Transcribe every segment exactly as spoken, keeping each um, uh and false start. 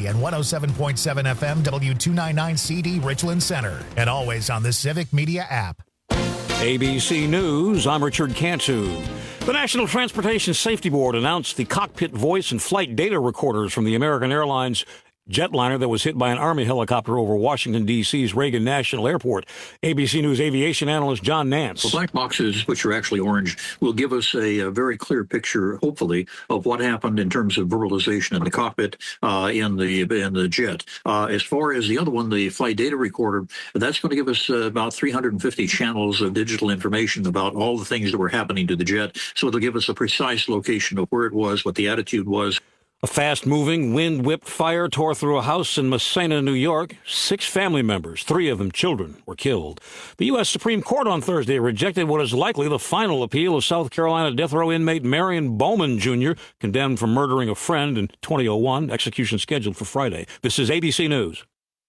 and one oh seven point seven F M W two ninety-nine C D Richland Center, and always on the Civic Media app. A B C News, I'm Richard Cantu. The National Transportation Safety Board announced the cockpit voice and flight data recorders from the American Airlines jetliner that was hit by an Army helicopter over Washington, D C's Reagan National Airport. A B C News aviation analyst John Nance. The black boxes, which are actually orange, will give us a, a very clear picture, hopefully, of what happened in terms of verbalization in the cockpit uh, in the in the jet. Uh, as far as the other one, the flight data recorder, that's going to give us uh, about three hundred fifty channels of digital information about all the things that were happening to the jet. So it'll give us a precise location of where it was, what the attitude was. A fast-moving, wind-whipped fire tore through a house in Massena, New York. Six family members, three of them children, were killed. The U S Supreme Court on Thursday rejected what is likely the final appeal of South Carolina death row inmate Marion Bowman, Junior, condemned for murdering a friend in twenty oh one, execution scheduled for Friday. This is A B C News.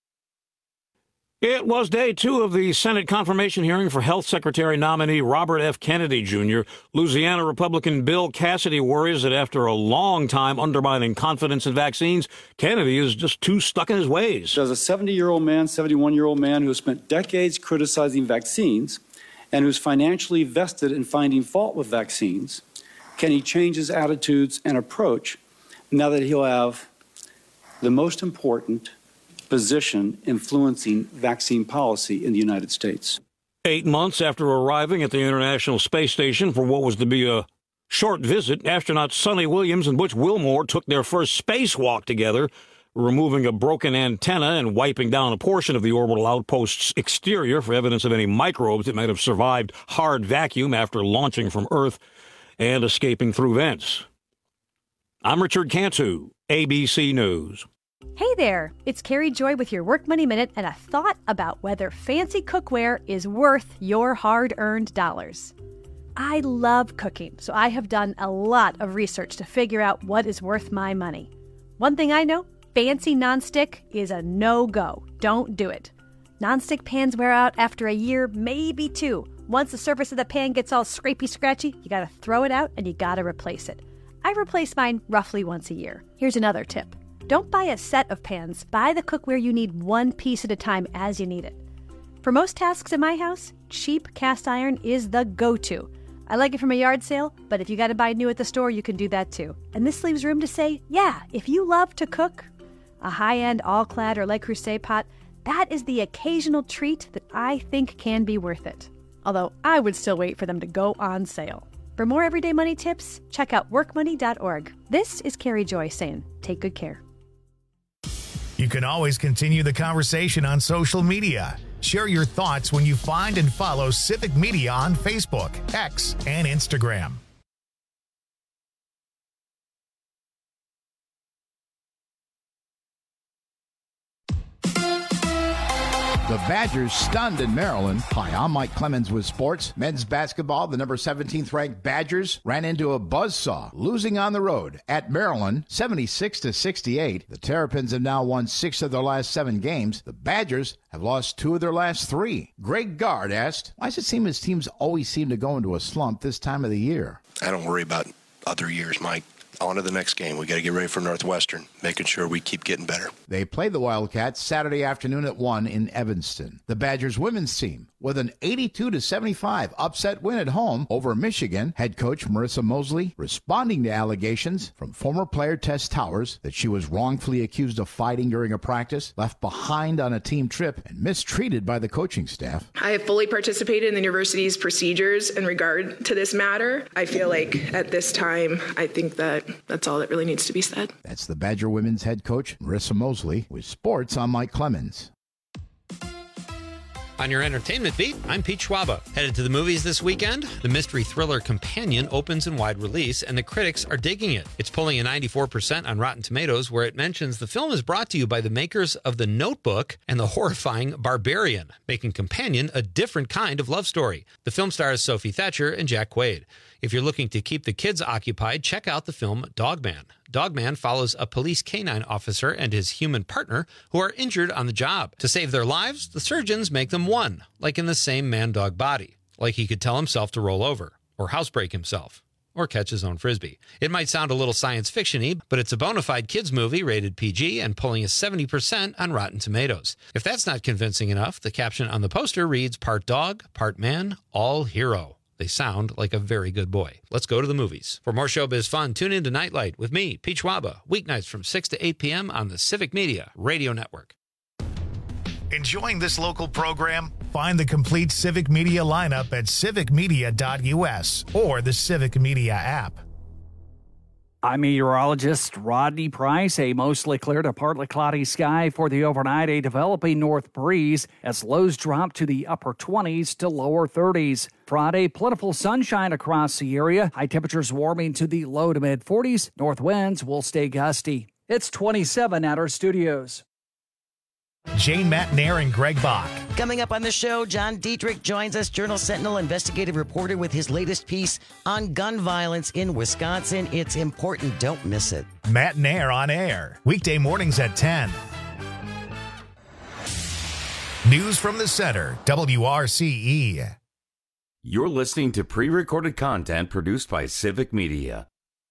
It was day two of the Senate confirmation hearing for Health Secretary nominee Robert F. Kennedy, Junior Louisiana Republican Bill Cassidy worries that after a long time undermining confidence in vaccines, Kennedy is just too stuck in his ways. As a seventy-year-old man, seventy-one-year-old man who has spent decades criticizing vaccines and who's financially vested in finding fault with vaccines, can he change his attitudes and approach now that he'll have the most important position influencing vaccine policy in the United States? Eight months after arriving at the International Space Station for what was to be a short visit, astronauts Sonny Williams and Butch Wilmore took their first spacewalk together, removing a broken antenna and wiping down a portion of the orbital outpost's exterior for evidence of any microbes that might have survived hard vacuum after launching from Earth and escaping through vents. I'm Richard Cantu, A B C News. Hey there, it's Carrie Joy with your Work Money Minute and a thought about whether fancy cookware is worth your hard-earned dollars. I love cooking, so I have done a lot of research to figure out what is worth my money. One thing I know, fancy nonstick is a no-go. Don't do it. Nonstick pans wear out after a year, maybe two. Once the surface of the pan gets all scrapey-scratchy, you gotta throw it out and you gotta replace it. I replace mine roughly once a year. Here's another tip. Don't buy a set of pans. Buy the cookware you need one piece at a time as you need it. For most tasks in my house, cheap cast iron is the go-to. I like it from a yard sale, but if you got to buy new at the store, you can do that too. And this leaves room to say, yeah, if you love to cook, a high-end all-clad or Le Creuset pot, that is the occasional treat that I think can be worth it. Although I would still wait for them to go on sale. For more everyday money tips, check out work money dot org. This is Carrie Joy saying, take good care. You can always continue the conversation on social media. Share your thoughts when you find and follow Civic Media on Facebook, X, and Instagram. The Badgers stunned in Maryland. Hi, I'm Mike Clemens with sports. Men's basketball, the number seventeenth ranked Badgers ran into a buzzsaw, losing on the road at Maryland, seventy-six to sixty-eight. The Terrapins have now won six of their last seven games. The Badgers have lost two of their last three. Greg Gard asked, why does it seem his teams always seem to go into a slump this time of the year? I don't worry about other years, Mike. On to the next game. We got to get ready for Northwestern, making sure we keep getting better. They played the Wildcats Saturday afternoon at one in Evanston. The Badgers women's team, with an eighty-two to seventy-five upset win at home over Michigan, head coach Marissa Mosley responding to allegations from former player Tess Towers that she was wrongfully accused of fighting during a practice, left behind on a team trip, and mistreated by the coaching staff. I have fully participated in the university's procedures in regard to this matter. I feel like at this time, I think that that's all that really needs to be said. That's the Badger women's head coach, Marissa Mosley, with sports. I'm Mike Clemens. On your entertainment beat, I'm Pete Schwaba. Headed to the movies this weekend? The mystery thriller Companion opens in wide release, and the critics are digging it. It's pulling a ninety-four percent on Rotten Tomatoes, where it mentions the film is brought to you by the makers of The Notebook and the horrifying Barbarian, making Companion a different kind of love story. The film stars Sophie Thatcher and Jack Quaid. If you're looking to keep the kids occupied, check out the film Dogman. Dogman follows a police canine officer and his human partner who are injured on the job. To save their lives, the surgeons make them one, like in the same man-dog body, like he could tell himself to roll over, or housebreak himself, or catch his own Frisbee. It might sound a little science fiction-y, but it's a bona fide kids movie rated P G and pulling a seventy percent on Rotten Tomatoes. If that's not convincing enough, the caption on the poster reads, part dog, part man, all hero. They sound like a very good boy. Let's go to the movies. For more showbiz fun, tune in to Nightlight with me, Pete Schwaba, weeknights from six to eight p.m. on the Civic Media Radio Network. Enjoying this local program? Find the complete Civic Media lineup at civic media dot u s or the Civic Media app. I'm meteorologist Rodney Price. A mostly clear to partly cloudy sky for the overnight. A developing north breeze as lows drop to the upper twenties to lower thirties. Friday, plentiful sunshine across the area. High temperatures warming to the low to mid forties. North winds will stay gusty. It's twenty-seven at our studios. Jane Matnair and Greg Bach. Coming up on the show, John Dietrich joins us, Journal Sentinel investigative reporter, with his latest piece on gun violence in Wisconsin. It's important. Don't miss it. Matnair on air, weekday mornings at ten. News from the center, W R C E. You're listening to pre-recorded content produced by Civic Media.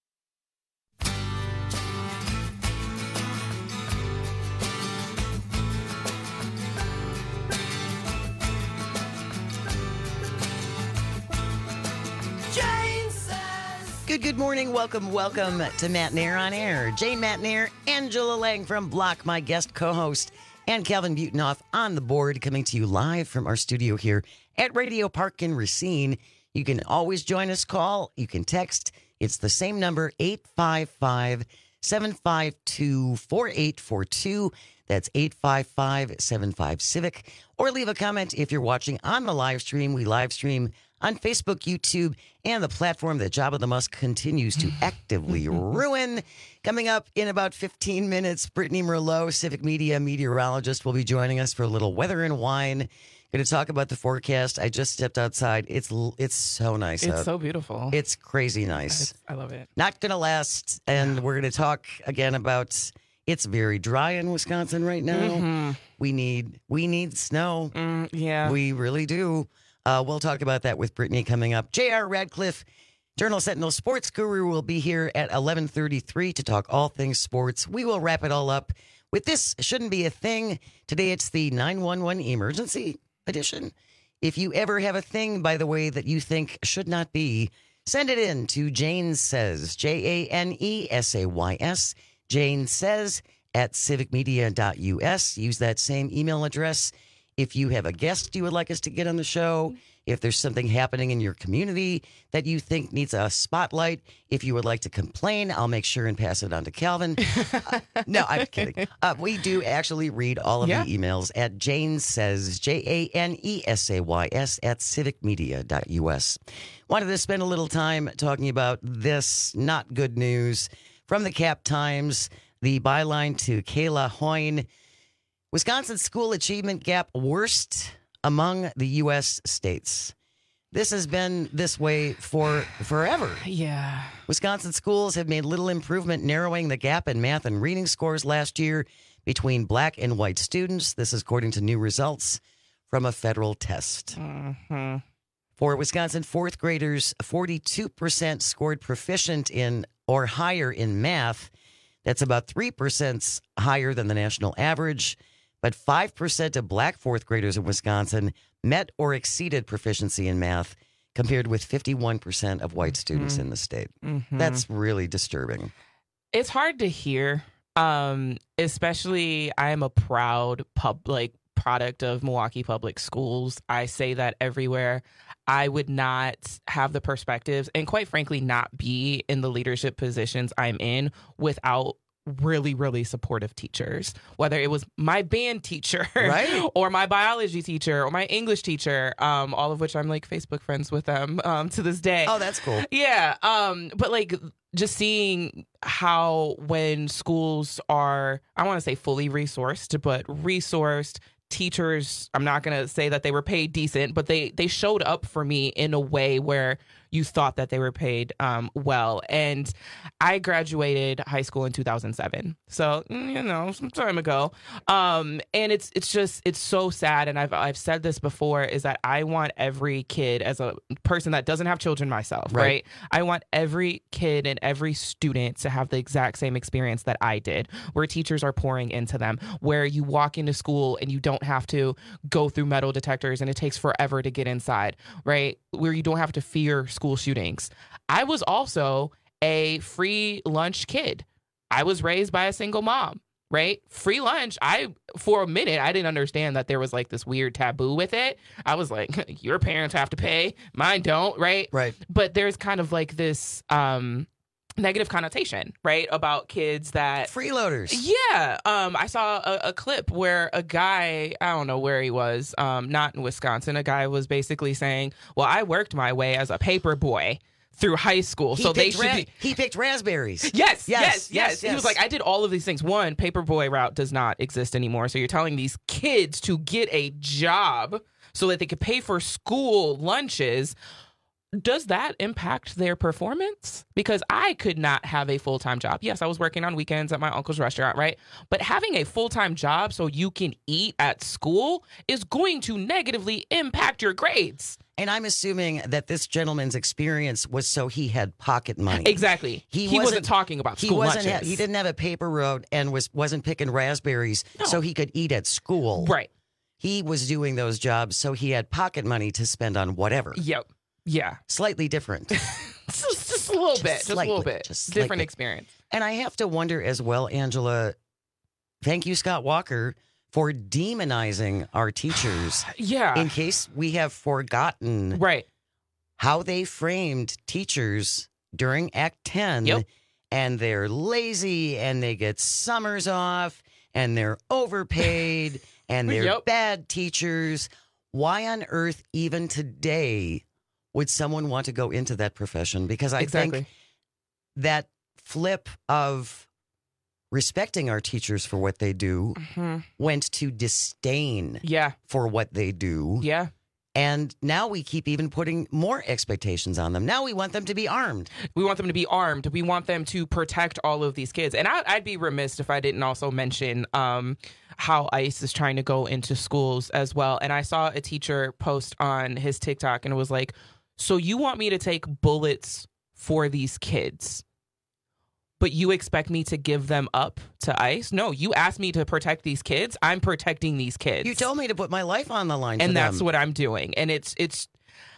Good, good morning. Welcome, welcome to Matnair on Air. Jane Matnair, Angela Lang from Block, my guest co-host, and Calvin Butenhoff on the board, coming to you live from our studio here at Radio Park in Racine. You can always join us, call. You can text. It's the same number, eight five five, seven five two, four eight four two. That's eight five five, seven five, CIVIC. Or leave a comment if you're watching on the live stream. We live stream on Facebook, YouTube, and the platform that Jabba the Musk continues to actively ruin. Coming up in about fifteen minutes, Brittany Merlot, Civic Media meteorologist, will be joining us for a little weather and wine. Going to talk about the forecast. I just stepped outside. It's it's so nice It's out. so beautiful. It's crazy nice. I love it. Not going to last. And we're going to talk again about, it's very dry in Wisconsin right now. Mm-hmm. We need we need snow. Mm, yeah. We really do. Uh, we'll talk about that with Brittany coming up. J R. Radcliffe, Journal Sentinel sports guru, will be here at eleven thirty-three to talk all things sports. We will wrap it all up with This Shouldn't Be a Thing. Today it's the nine one one emergency edition. If you ever have a thing, by the way, that you think should not be, send it in to Jane Says, J A N E S A Y S, Jane Says at civic media dot u s. Use that same email address. If you have a guest you would like us to get on the show, if there's something happening in your community that you think needs a spotlight, if you would like to complain, I'll make sure and pass it on to Calvin. uh, no, I'm kidding. Uh, we do actually read all of Yeah. the emails at Jane Says, J A N E S A Y S, at civic media dot u s. Wanted to spend a little time talking about this not good news from the Cap Times, the byline to Kayla Hoyne. Wisconsin school achievement gap worst among the U S states. This has been this way for forever. Yeah. Wisconsin schools have made little improvement narrowing the gap in math and reading scores last year between black and white students. This is according to new results from a federal test. Mm-hmm. For Wisconsin fourth graders, forty-two percent scored proficient in or higher in math. That's about three percent higher than the national average. But five percent of black fourth graders in Wisconsin met or exceeded proficiency in math, compared with fifty-one percent of white students Mm-hmm. in the state. Mm-hmm. That's really disturbing. It's hard to hear, um, especially I am a proud pub, like, product of Milwaukee Public Schools. I say that everywhere. I would not have the perspectives and, quite frankly, not be in the leadership positions I'm in without really, really supportive teachers, whether it was my band teacher, Right. or my biology teacher or my English teacher, um, all of which I'm like Facebook friends with them um, to this day. Oh, that's cool. Yeah. Um, but like just seeing how when schools are, I want to say fully resourced, but resourced, teachers, I'm not going to say that they were paid decent, but they, they showed up for me in a way where you thought that they were paid um, well. And I graduated high school in two thousand seven, so you know, some time ago. Um, and it's it's just it's so sad. And I've I've said this before, is that I want every kid, as a person that doesn't have children myself, right? right? I want every kid and every student to have the exact same experience that I did, where teachers are pouring into them, where you walk into school and you don't have to go through metal detectors and it takes forever to get inside, right? Where you don't have to fear school shootings. I was also a free lunch kid. I was raised by a single mom, right? Free lunch. I, for a minute, I didn't understand that there was like this weird taboo with it. I was like, your parents have to pay, mine don't, right? Right. But there's kind of like this um, negative connotation, right? About kids that... freeloaders. Yeah. Um, I saw a, a clip where a guy, I don't know where he was, um, not in Wisconsin, a guy was basically saying, well, I worked my way as a paper boy through high school, He so they picked should ra- be... He picked raspberries. Yes, yes, Yes, yes, yes, He was yes. like, I did all of these things. One, paperboy route does not exist anymore. So you're telling these kids to get a job so that they could pay for school lunches. Does that impact their performance? Because I could not have a full-time job. Yes, I was working on weekends at my uncle's restaurant, right? But having a full-time job so you can eat at school is going to negatively impact your grades. And I'm assuming that this gentleman's experience was so he had pocket money. Exactly. He, wasn't, wasn't talking about school he wasn't lunches. Ha- he didn't have a paper road and was, wasn't picking raspberries No. so he could eat at school. Right. He was doing those jobs so he had pocket money to spend on whatever. Yep. Yeah. Slightly different. just, just a little Just bit. Just slightly, a little bit. just Different slightly. experience. And I have to wonder as well, Angela, thank you, Scott Walker, for demonizing our teachers. Yeah. In case we have forgotten right. how they framed teachers during Act ten. Yep. And they're lazy and they get summers off and they're overpaid and they're Yep. bad teachers. Why on earth, even today, would someone want to go into that profession? Because I Exactly. think that flip of respecting our teachers for what they do Mhm. went to disdain Yeah. for what they do. Yeah. And now we keep even putting more expectations on them. Now we want them to be armed. We want them to be armed. We want them to protect all of these kids. And I, I'd be remiss if I didn't also mention um, how ICE is trying to go into schools as well. And I saw a teacher post on his TikTok and it was like, so you want me to take bullets for these kids, but you expect me to give them up to ICE? No, you asked me to protect these kids. I'm protecting these kids. You told me to put my life on the line and for that's them. what I'm doing. And it's it's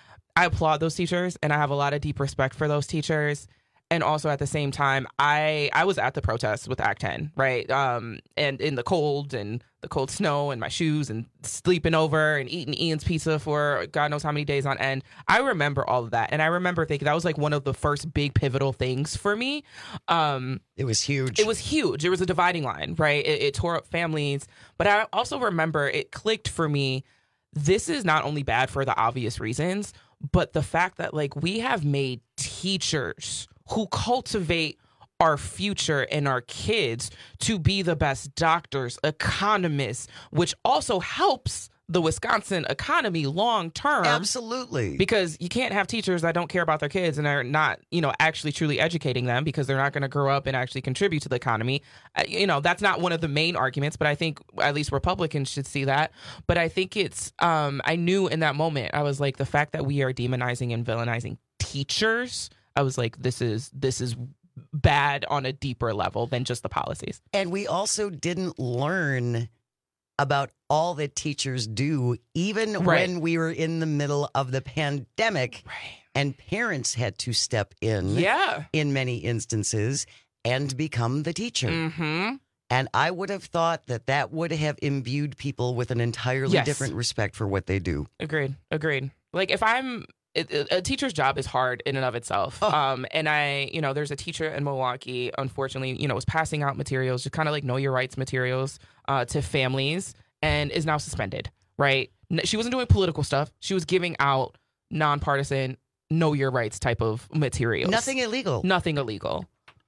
I applaud those teachers and I have a lot of deep respect for those teachers. And also at the same time, I I was at the protests with Act ten, right? Um, and in the cold and the cold snow and my shoes and sleeping over and eating Ian's pizza for God knows how many days on end. I remember all of that. And I remember thinking that was like one of the first big pivotal things for me. Um, it was huge. It was huge. It was a dividing line, right? It, it tore up families. But I also remember it clicked for me. This is not only bad for the obvious reasons, but the fact that like we have made teachers who cultivate our future and our kids to be the best doctors, economists, which also helps the Wisconsin economy long term. Absolutely. Because you can't have teachers that don't care about their kids and are not, you know, actually truly educating them because they're not going to grow up and actually contribute to the economy. Uh, you know, that's not one of the main arguments, but I think at least Republicans should see that. But I think it's, um, I knew in that moment, I was like, the fact that we are demonizing and villainizing teachers, I was like, this is, this is bad on a deeper level than just the policies. And we also didn't learn about all that teachers do, even Right. when we were in the middle of the pandemic, right. and parents had to step in, Yeah. in many instances, and become the teacher. Mm-hmm. And I would have thought that that would have imbued people with an entirely Yes. different respect for what they do. Agreed. Agreed. Like if I'm it, it- a teacher's job is hard in and of itself. Oh. Um, and I, you know, there's a teacher in Milwaukee, unfortunately, you know, was passing out materials, just kind of like know your rights materials uh, to families and is now suspended, right? N- She wasn't doing political stuff. She was giving out nonpartisan, know your rights type of materials. Nothing illegal. Nothing illegal.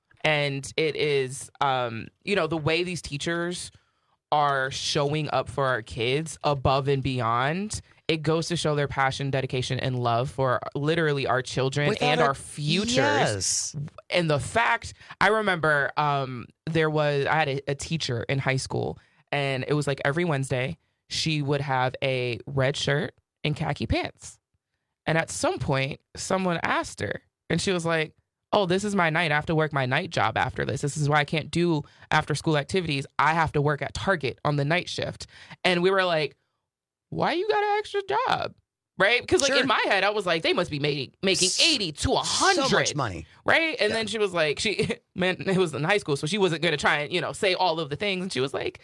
And it is, um, you know, the way these teachers are showing up for our kids above and beyond it goes to show their passion, dedication, and love for literally our children Without and a- our futures. Yes. And the fact, I remember um, there was, I had a, a teacher in high school, and it was like every Wednesday, she would have a red shirt and khaki pants. And at some point, someone asked her, and she was like, oh, this is my night. I have to work my night job after this. This is why I can't do after school activities. I have to work at Target on the night shift. And we were like, why you got an extra job? Right? Because like Sure. in my head, I was like, they must be making, making eighty to one hundred. So much money. Right? And Yeah. then she was like, she, man, it was in high school, so she wasn't going to try and, you know, say all of the things. And she was like,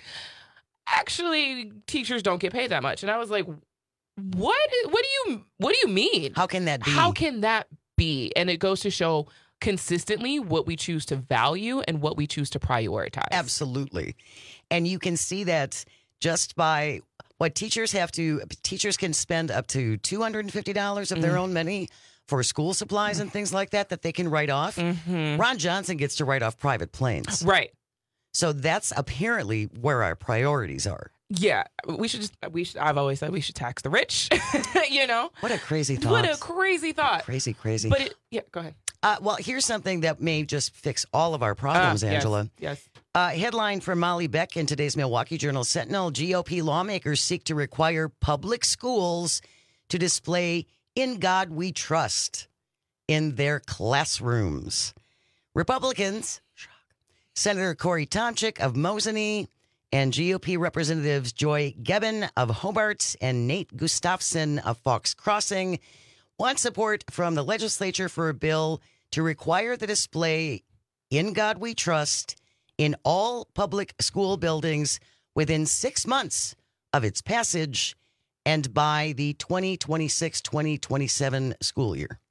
actually, teachers don't get paid that much. And I was like, what? What do you, what do you mean? How can that be? How can that be? And it goes to show consistently what we choose to value and what we choose to prioritize. Absolutely. And you can see that just by what teachers have to, teachers can spend up to two hundred fifty dollars of their Mm. own money for school supplies and things like that that they can write off. Mm-hmm. Ron Johnson gets to write off private planes. Right. So that's apparently where our priorities are. Yeah. We should just, we should, I've always said we should tax the rich, you know? What a crazy thought. What a crazy thought. Crazy, crazy. But it, yeah, go ahead. Uh, well, here's something that may just fix all of our problems, Uh, yes, Angela. Yes. Uh, headline from Molly Beck in today's Milwaukee Journal Sentinel. G O P lawmakers seek to require public schools to display "In God We Trust" in their classrooms. Republicans, Senator Corey Tomczyk of Mosinee, and G O P Representatives Joy Gebbin of Hobart and Nate Gustafson of Fox Crossing want support from the legislature for a bill to require the display "In God We Trust" in all public school buildings within six months of its passage and by the twenty twenty-six twenty twenty-seven school year.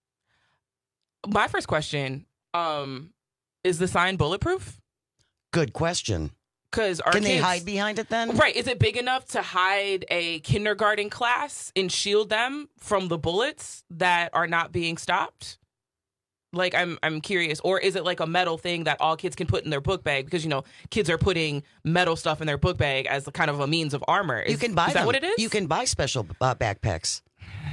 My first question, um, is the sign bulletproof? Good question. Because Can they hide behind it then? Right. Is it big enough to hide a kindergarten class and shield them from the bullets that are not being stopped? Like, I'm I'm curious. Or is it like a metal thing that all kids can put in their book bag? Because, you know, kids are putting metal stuff in their book bag as a kind of a means of armor. Is, You can buy is them. that what it is? You can buy special uh, backpacks.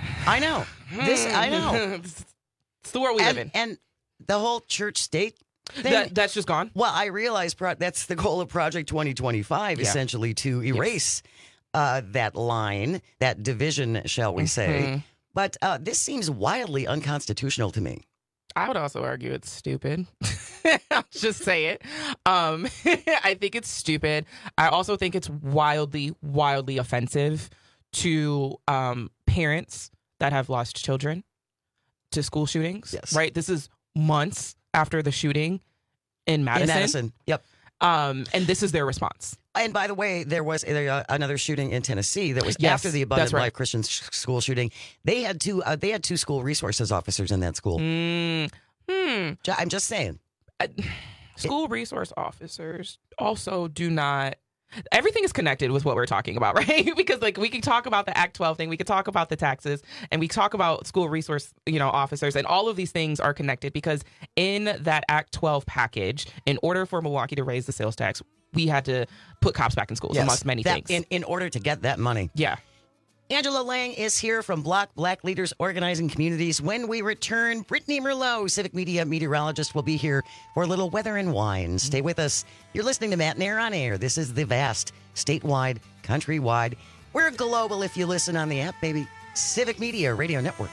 I know. This I know. It's the world we and, live in. And the whole church state thing. That, that's just gone? Well, I realize pro- that's the goal of Project twenty twenty-five, Yeah. essentially to erase uh, that line, that division, shall we say. Mhm. But uh, this seems wildly unconstitutional to me. I would also argue it's stupid. I'll just say it. Um, I think it's stupid. I also think it's wildly, wildly offensive to um, parents that have lost children to school shootings. Yes. Right? This is months after the shooting in Madison. In Madison, yep. Um, and this is their response. And by the way, there was uh, another shooting in Tennessee that was Yes, after the Abundant that's right. Life Christian sh- school shooting. They had two. Uh, they had two school resources officers in that school. Mm, hmm. Ju- I'm just saying. Uh, school resource officers also do not. Everything is connected with what we're talking about, right? Because like we can talk about the Act twelve thing, we could talk about the taxes, and we talk about school resource, you know, officers, and all of these things are connected because in that Act twelve package, in order for Milwaukee to raise the sales tax, we had to put cops back in schools, Yes, amongst many that- things. In, in order to get that money. Yeah. Angela Lang is here from Block Black Leaders Organizing Communities. When we return, Brittany Merlot, Civic Media meteorologist, will be here for a little weather and wine. Stay with us. You're listening to Matt Nair on Air. This is the vast, statewide, countrywide. We're global if you listen on the app, baby. Civic Media Radio Network.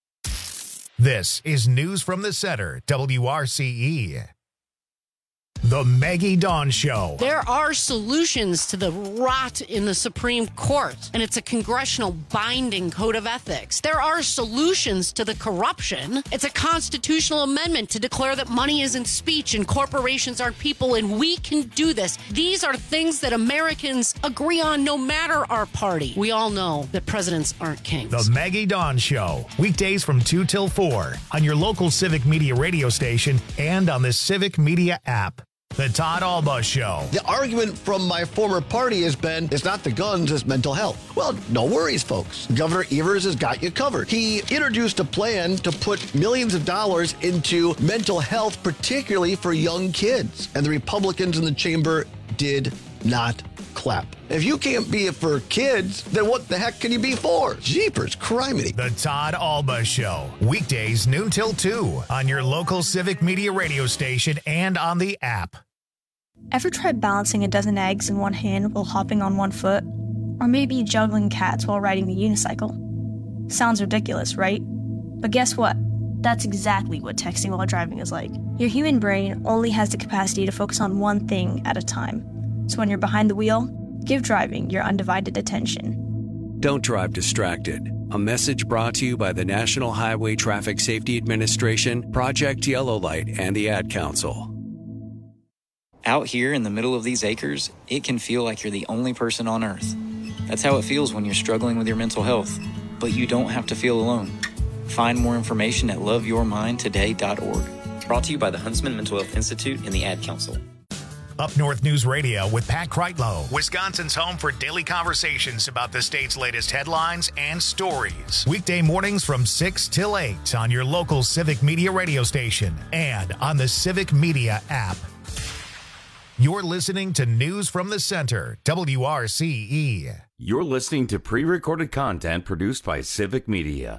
This is News from the Center, W R C E. The The Maggie Dawn Show. There are solutions to the rot in the Supreme Court, and it's a congressional binding code of ethics. There are solutions to the corruption. It's a constitutional amendment to declare that money isn't speech and corporations aren't people, and we can do this. These are things that Americans agree on no matter our party. We all know that presidents aren't kings. The Maggie Dawn Show. Weekdays from two till four on your local Civic Media radio station and on the Civic Media app. The Todd Alba Show. The argument from my former party has been, it's not the guns, it's mental health. Well, no worries, folks. Governor Evers has got you covered. He introduced a plan to put millions of dollars into mental health, particularly for young kids. And the Republicans in the chamber did not clap. If you can't be it for kids, then what the heck can you be for? Jeepers, criminy. The Todd Alba Show. Weekdays noon till two on your local Civic Media radio station and on the app. Ever tried balancing a dozen eggs in one hand while hopping on one foot? Or maybe juggling cats while riding the unicycle? Sounds ridiculous, right? But guess what? That's exactly what texting while driving is like. Your human brain only has the capacity to focus on one thing at a time. So when you're behind the wheel, give driving your undivided attention. Don't drive distracted. A message brought to you by the National Highway Traffic Safety Administration, Project Yellow Light, and the Ad Council. Out here in the middle of these acres, it can feel like you're the only person on Earth. That's how it feels when you're struggling with your mental health. But you don't have to feel alone. Find more information at love your mind today dot org. Brought to you by the Huntsman Mental Health Institute and the Ad Council. Up North News Radio with Pat Kreitlow, Wisconsin's home for daily conversations about the state's latest headlines and stories. Weekday mornings from six till eight on your local Civic Media radio station and on the Civic Media app. You're listening to News from the Center, W R C E. You're listening to pre-recorded content produced by Civic Media.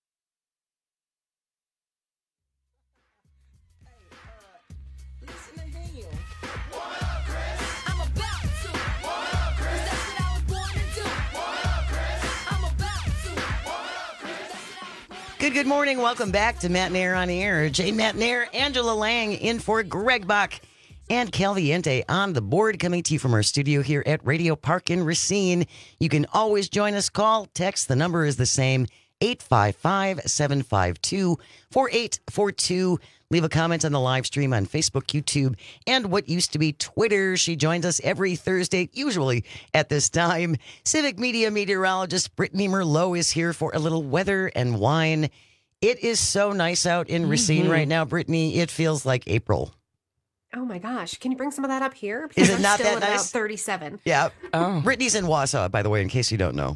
Good, good morning. Welcome back to Matt Nair on the Air. Jay Matt Nair, Angela Lang in for Greg Bach and Calviente on the board, coming to you from our studio here at Radio Park in Racine. You can always join us. Call, text. The number is the same, eight five five, seven five two, four eight four two. Leave a comment on the live stream on Facebook, YouTube, and what used to be Twitter. She joins us every Thursday, usually at this time. Civic Media meteorologist Brittany Merlot is here for a little weather and wine. It is so nice out in Racine mm-hmm. right now, Brittany. It feels like April. Oh my gosh. Can you bring some of that up here? Because is it I'm not still that at nice? About thirty-seven. Yeah. Oh. Brittany's in Wausau, by the way, in case you don't know.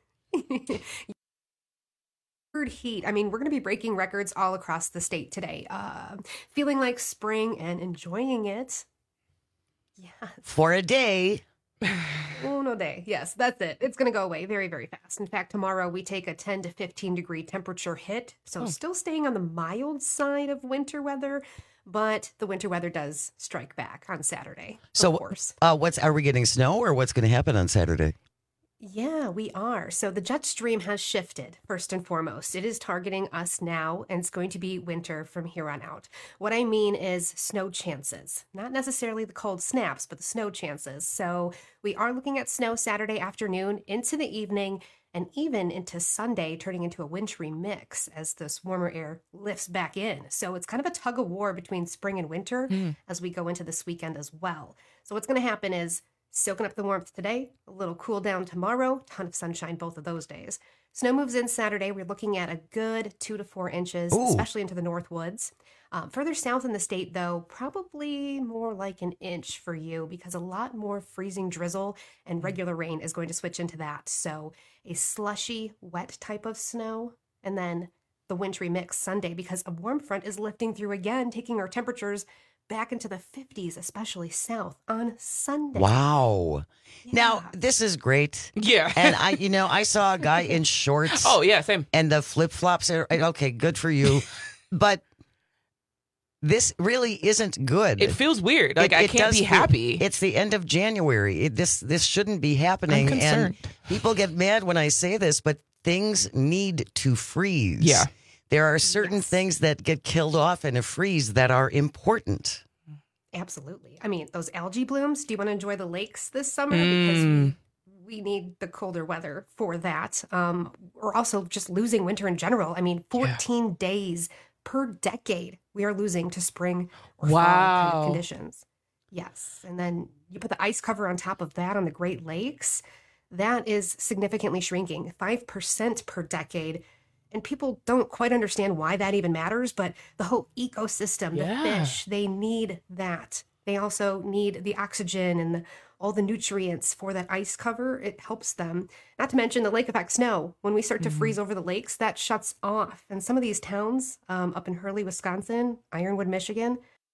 Heat. I mean, we're going to be breaking records all across the state today. Uh, feeling like spring and enjoying it. Yes. For a day. Uno day. Yes, that's it. It's going to go away very, very fast. In fact, tomorrow we take a ten to fifteen degree temperature hit. So oh. still staying on the mild side of winter weather, but the winter weather does strike back on Saturday. So, of course. Uh, what's are we getting snow or what's going to happen on Saturday? Yeah, we are. So the jet stream has shifted, first and foremost. It is targeting us now, and it's going to be winter from here on out. What I mean is snow chances. Not necessarily the cold snaps, but the snow chances. So we are looking at snow Saturday afternoon into the evening, and even into Sunday, turning into a wintry mix as this warmer air lifts back in. So it's kind of a tug of war between spring and winter mm. as we go into this weekend as well. So what's going to happen is soaking up the warmth today, a little cool down tomorrow, ton of sunshine both of those days. Snow moves in Saturday. We're looking at a good two to four inches, Ooh. especially into the north woods. Um, further south in the state, though, probably more like an inch for you because a lot more freezing drizzle and regular rain is going to switch into that. So a slushy, wet type of snow, and then the wintry mix Sunday because a warm front is lifting through again, taking our temperatures back into the fifties, especially south on Sunday. Wow. Yeah. Now, this is great. Yeah. And I, you know, I saw a guy in shorts. Oh, yeah, same. And the flip-flops are, okay, good for you. But this really isn't good. It feels weird. Like, it, I it can't be feel, happy. It's the end of January. It, this this shouldn't be happening. I'm concerned. And people get mad when I say this, but things need to freeze. Yeah. There are certain yes. things that get killed off in a freeze that are important. Absolutely. I mean, those algae blooms, do you want to enjoy the lakes this summer? Mm. Because we, we need the colder weather for that. Um, we're also just losing winter in general. I mean, fourteen yeah. days per decade we are losing to spring or wow. fall kind of conditions. Yes. And then you put the ice cover on top of that on the Great Lakes. That is significantly shrinking, five percent per decade. And people don't quite understand why that even matters, but the whole ecosystem, yeah. the fish, they need that. They also need the oxygen and the, all the nutrients for that ice cover. It helps them. Not to mention the lake effect snow. When we start to mm-hmm. freeze over the lakes, that shuts off. And some of these towns um, up in Hurley, Wisconsin, Ironwood, Michigan,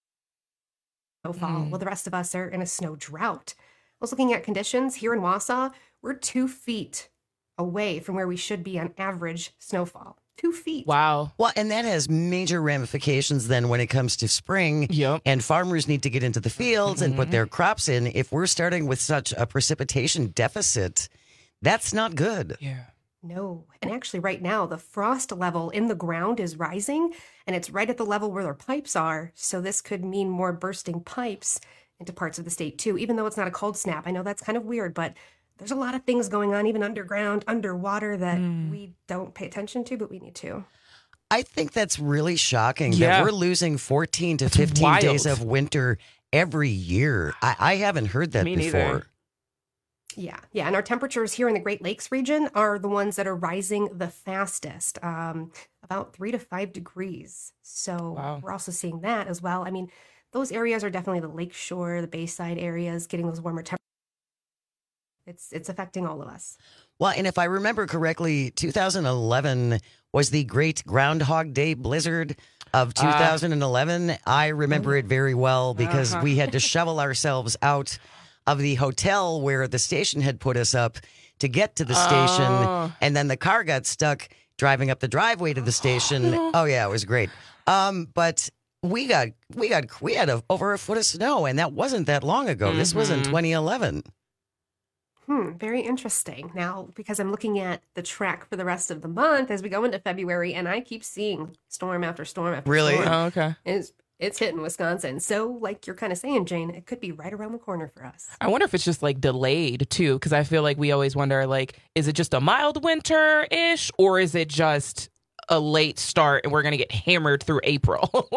snowfall. Mm. Well, the rest of us are in a snow drought. I was looking at conditions here in Wausau. We're two feet away from where we should be on average snowfall. Two feet. Wow. Well, and that has major ramifications then when it comes to spring. Yep. And farmers need to get into the fields mm-hmm. and put their crops in. If we're starting with such a precipitation deficit, that's not good. Yeah. No. And actually right now, the frost level in the ground is rising, and it's right at the level where their pipes are. So this could mean more bursting pipes into parts of the state too, even though it's not a cold snap. I know that's kind of weird, but there's a lot of things going on, even underground, underwater, that mm. we don't pay attention to, but we need to. I think that's really shocking yeah. that we're losing fourteen to fifteen wild. days of winter every year. I, I haven't heard that Me before. Neither. Yeah, yeah. And our temperatures here in the Great Lakes region are the ones that are rising the fastest, um, about three to five degrees. So wow. we're also seeing that as well. I mean, those areas are definitely the lakeshore, the bayside areas, getting those warmer temperatures. It's it's affecting all of us. Well, and if I remember correctly, two thousand eleven was the great Groundhog Day blizzard of two thousand eleven. Uh, I remember it very well because uh-huh. we had to shovel ourselves out of the hotel where the station had put us up to get to the station. Oh. And then the car got stuck driving up the driveway to the station. Oh, yeah, it was great. Um, but we got we got we had a, over a foot of snow, and that wasn't that long ago. Mm-hmm. This was in twenty eleven. Hmm, very interesting. Now, because I'm looking at the track for the rest of the month as we go into February, and I keep seeing storm after storm after really? storm. Oh, okay. It's, it's hitting Wisconsin. So, like you're kind of saying, Jane, it could be right around the corner for us. I wonder if it's just like delayed too, because I feel like we always wonder, like, is it just a mild winter-ish, or is it just a late start and we're going to get hammered through April?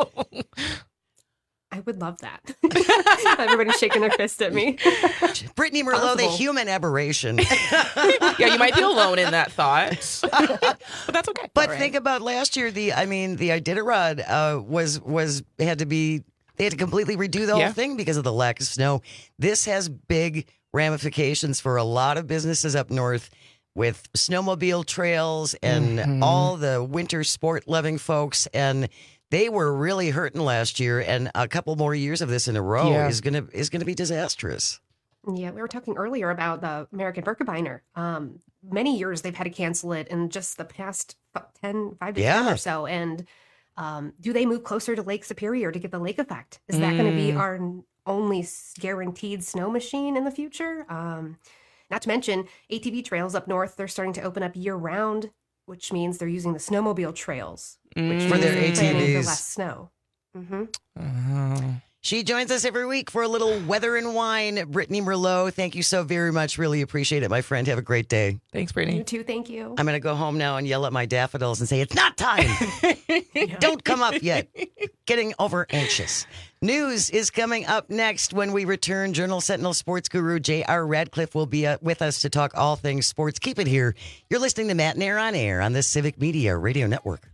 I would love that. Everybody's shaking their fist at me. Brittany Merlot, Possible. The human aberration. Yeah, you might be alone in that thought, but that's okay. But right. think about last year. The I mean, the Iditarod uh, was was had to be they had to completely redo the whole yeah. thing because of the lack of snow. This has big ramifications for a lot of businesses up north with snowmobile trails and mm-hmm. all the winter sport loving folks. And they were really hurting last year, and a couple more years of this in a row yeah. is gonna is gonna be disastrous. Yeah, we were talking earlier about the American Birkebeiner. Um, many years they've had to cancel it in just the past ten, five to yeah. ten or so. And um, do they move closer to Lake Superior to get the lake effect? Is that mm. going to be our only guaranteed snow machine in the future? Um, not to mention A T V trails up north. They're starting to open up year round, which means they're using the snowmobile trails which for their A T Vs. For less snow. Mm-hmm. Uh-huh. She joins us every week for a little weather and wine. Brittany Merlot, thank you so very much. Really appreciate it, my friend. Have a great day. Thanks, Brittany. You too. Thank you. I'm going to go home now and yell at my daffodils and say, it's not time. Don't come up yet. Getting over anxious. News is coming up next when we return. Journal Sentinel sports guru J R Radcliffe will be uh, with us to talk all things sports. Keep it here. You're listening to Matt Nair on Air on the Civic Media Radio Network.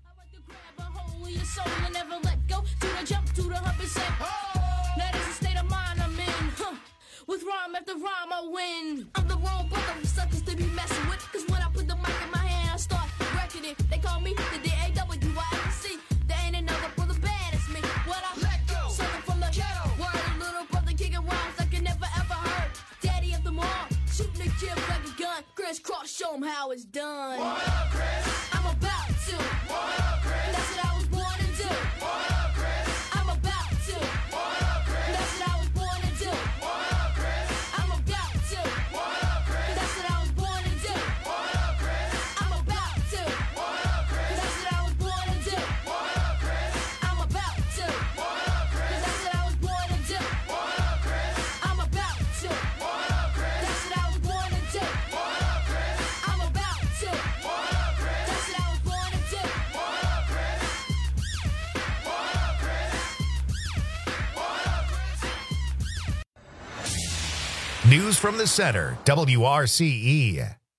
With rhyme after rhyme, I win. I'm the wrong brother for suckers to be messing with. Cause when I put the mic in my hand, I start wrecking it. They call me the D A W I F C. There ain't another brother bad as me. What I let go, something from the ghetto. Word, little brother kicking rhymes like you never ever heard. Daddy of them all, shooting the kids like a gun. Crisscross, show them how it's done. What up, Chris? I'm about to. What up, Chris? That's what I was born to do. What up, Chris? I'm about to. What up, Chris? That's what I was born to do. What up, Chris? I'm about to. What up, Chris? That's what I was born to do. What up, Chris? I'm about to. What up, Chris? That's what I was born to do. What up, Chris? I'm about to. What up, Chris? That's what I was born to do. News from the Center, W R C E.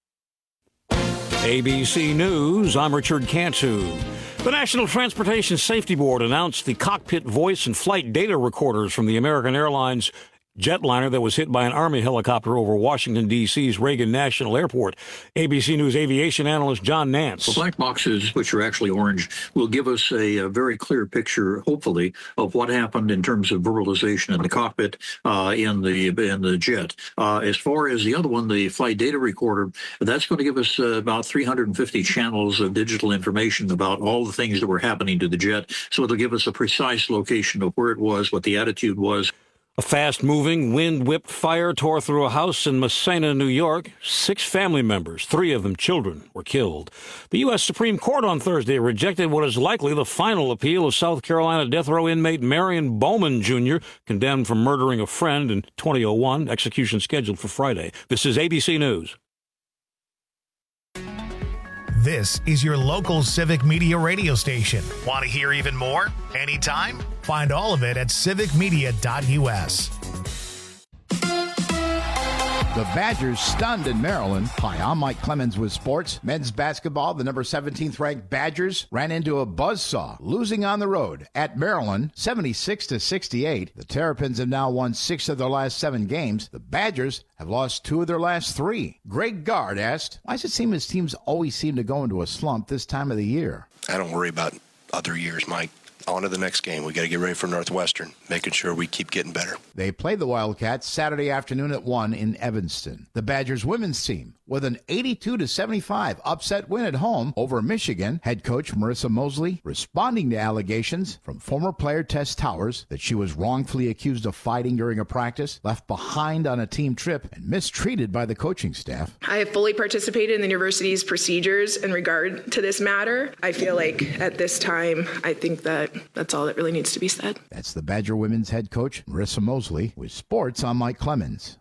A B C News, I'm Richard Cantu. The National Transportation Safety Board announced the cockpit voice and flight data recorders from the American Airlines jetliner that was hit by an Army helicopter over Washington, D C's Reagan National Airport. A B C News aviation analyst John Nance. The black boxes, which are actually orange, will give us a, a very clear picture, hopefully, of what happened in terms of verbalization in the cockpit uh, in the in the jet. Uh, as far as the other one, the flight data recorder, that's going to give us uh, about three hundred fifty channels of digital information about all the things that were happening to the jet. So it'll give us a precise location of where it was, what the attitude was. A fast-moving, wind-whipped fire tore through a house in Messina, New York. Six family members, three of them children, were killed. The U S Supreme Court on Thursday rejected what is likely the final appeal of South Carolina death row inmate Marion Bowman, Junior, condemned for murdering a friend in twenty oh one, execution scheduled for Friday. This is A B C News. This is your local Civic Media radio station. Want to hear even more? Anytime? Find all of it at civic media dot U S. The Badgers stunned in Maryland. Hi, I'm Mike Clemens with sports. Men's basketball, the number seventeenth ranked Badgers ran into a buzzsaw, losing on the road at Maryland, seventy-six to sixty-eight. The Terrapins have now won six of their last seven games. The Badgers have lost two of their last three. Greg Gard asked, why does it seem his teams always seem to go into a slump this time of the year? I don't worry about other years, Mike. On to the next game. We got to get ready for Northwestern, making sure we keep getting better. They played the Wildcats Saturday afternoon at one in Evanston. The Badgers women's team, with an eighty-two to seventy-five upset win at home over Michigan, head coach Marissa Mosley responding to allegations from former player Tess Towers that she was wrongfully accused of fighting during a practice, left behind on a team trip, and mistreated by the coaching staff. I have fully participated in the university's procedures in regard to this matter. I feel like at this time, I think that that's all that really needs to be said. That's the Badger women's head coach, Marissa Mosley, with sports. I'm Mike Clemens.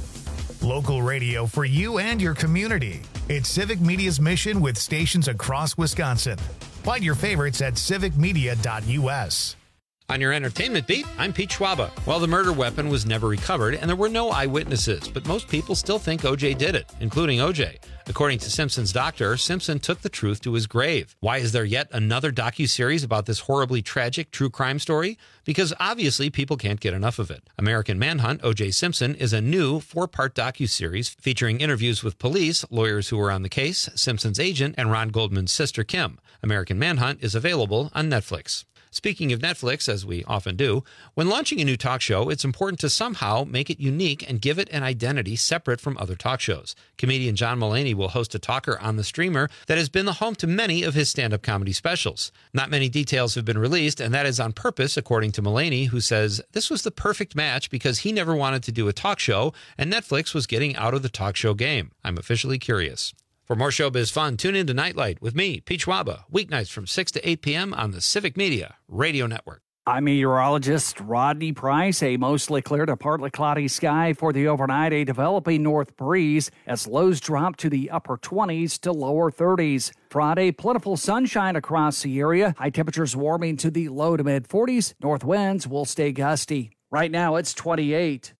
Local radio for you and your community. It's Civic Media's mission with stations across Wisconsin. Find your favorites at civic media dot U S. On your entertainment beat, I'm Pete Schwaba. Well, the murder weapon was never recovered, and there were no eyewitnesses, but most people still think O J did it, including O J. According to Simpson's doctor, Simpson took the truth to his grave. Why is there yet another docuseries about this horribly tragic true crime story? Because obviously people can't get enough of it. American Manhunt, O J Simpson, is a new four-part docuseries featuring interviews with police, lawyers who were on the case, Simpson's agent, and Ron Goldman's sister, Kim. American Manhunt is available on Netflix. Speaking of Netflix, as we often do, when launching a new talk show, it's important to somehow make it unique and give it an identity separate from other talk shows. Comedian John Mulaney will host a talker on the streamer that has been the home to many of his stand-up comedy specials. Not many details have been released, and that is on purpose, according to Mulaney, who says this was the perfect match because he never wanted to do a talk show, and Netflix was getting out of the talk show game. I'm officially curious. For more showbiz fun, tune in to Nightlight with me, Pete Schwaba, weeknights from six to eight p.m. on the Civic Media Radio Network. I'm meteorologist Rodney Price. A mostly clear to partly cloudy sky for the overnight. A developing north breeze as lows drop to the upper twenties to lower thirties. Friday, plentiful sunshine across the area. High temperatures warming to the low to mid forties. North winds will stay gusty. Right now, it's twenty-eight.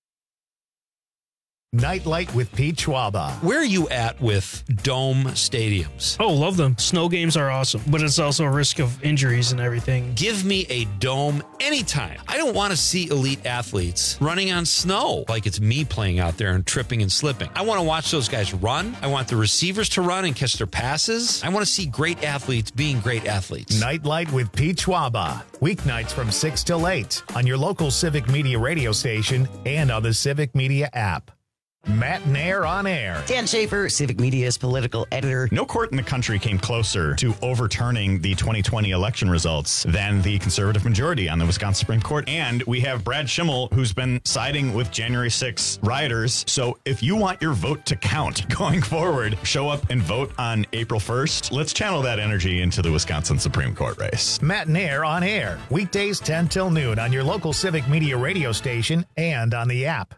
Nightlight with Pete Schwaba. Where are you at with dome stadiums? Oh, love them. Snow games are awesome, but it's also a risk of injuries and everything. Give me a dome anytime. I don't want to see elite athletes running on snow like it's me playing out there and tripping and slipping. I want to watch those guys run. I want the receivers to run and catch their passes. I want to see great athletes being great athletes. Nightlight with Pete Schwaba. Weeknights from six till eight on your local Civic Media radio station and on the Civic Media app. Matt Nair on air. Dan Schaefer, Civic Media's political editor. No court in the country came closer to overturning the twenty twenty election results than the conservative majority on the Wisconsin Supreme Court. And we have Brad Schimmel, who's been siding with January sixth rioters. So if you want your vote to count going forward, show up and vote on April first. Let's channel that energy into the Wisconsin Supreme Court race. Matt Nair on air. Weekdays ten till noon on your local Civic Media radio station and on the app.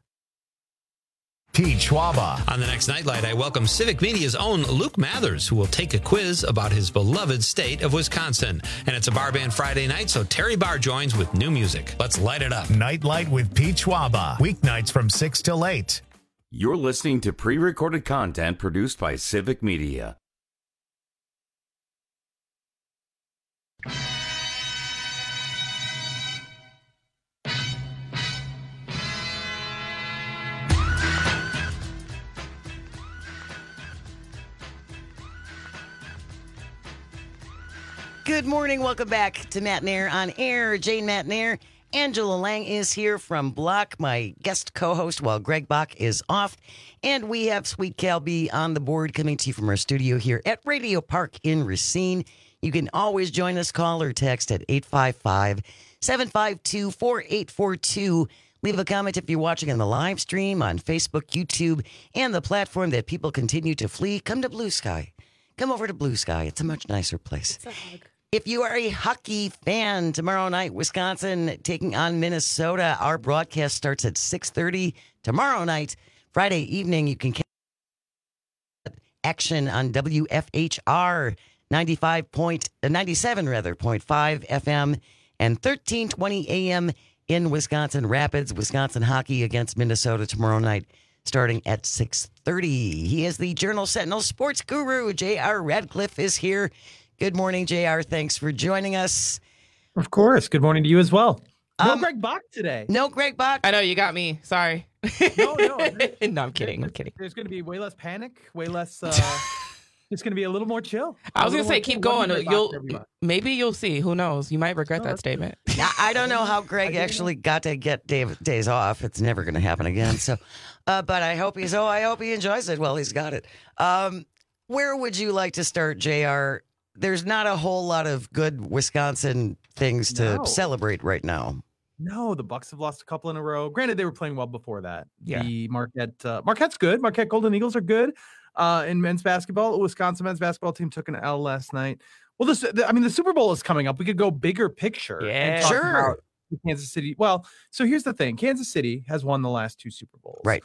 Pete Schwaba. On the next Nightlight, I welcome Civic Media's own Luke Mathers, who will take a quiz about his beloved state of Wisconsin. And it's a Bar Band Friday night, so Terry Barr joins with new music. Let's light it up. Nightlight with Pete Schwaba. Weeknights from six till eight. You're listening to pre-recorded content produced by Civic Media. Good morning. Welcome back to Matt Nair on Air. Jane Matt Nair. Angela Lang is here from Block, my guest co-host, while Greg Bach is off. And we have Sweet Cal B on the board coming to you from our studio here at Radio Park in Racine. You can always join us, call or text at eight five five, seven five two, four eight four two. Leave a comment if you're watching on the live stream on Facebook, YouTube, and the platform that people continue to flee. Come to Blue Sky. Come over to Blue Sky. It's a much nicer place. It's a hug. If you are a hockey fan, tomorrow night, Wisconsin taking on Minnesota. Our broadcast starts at six thirty tomorrow night. Friday evening, you can catch action on W F H R ninety-five point, uh, ninety-seven rather, point five F M and thirteen twenty A M in Wisconsin Rapids. Wisconsin hockey against Minnesota tomorrow night, starting at six thirty. He is the Journal Sentinel sports guru. J R Radcliffe is here. Good morning, J R. Thanks for joining us. Of course. Good morning to you as well. No Um, Greg Bach today. No Greg Bach. I know you got me. Sorry. No, no. no, I'm kidding. I'm kidding. There's going to be way less panic, way less. Uh, it's going to be a little more chill. I was A gonna little say, more keep chill. What going. do you think You'll about everybody? maybe you'll see. Who knows? You might regret that statement. Now, I don't know how Greg actually got to get Dave, days off. It's never going to happen again. So, uh, but I hope he's. Oh, I hope he enjoys it. Well, he's got it. Um, where would you like to start, J R? There's not a whole lot of good Wisconsin things to No. celebrate right now. No, the Bucks have lost a couple in a row. Granted, they were playing well before that. Yeah. The Marquette, uh, Marquette's good. Marquette Golden Eagles are good uh, in men's basketball. The Wisconsin men's basketball team took an L last night. Well, this, the, I mean, the Super Bowl is coming up. We could go bigger picture. Yeah. and talk Sure. about the Kansas City. Well, so here's the thing: Kansas City has won the last two Super Bowls, Right.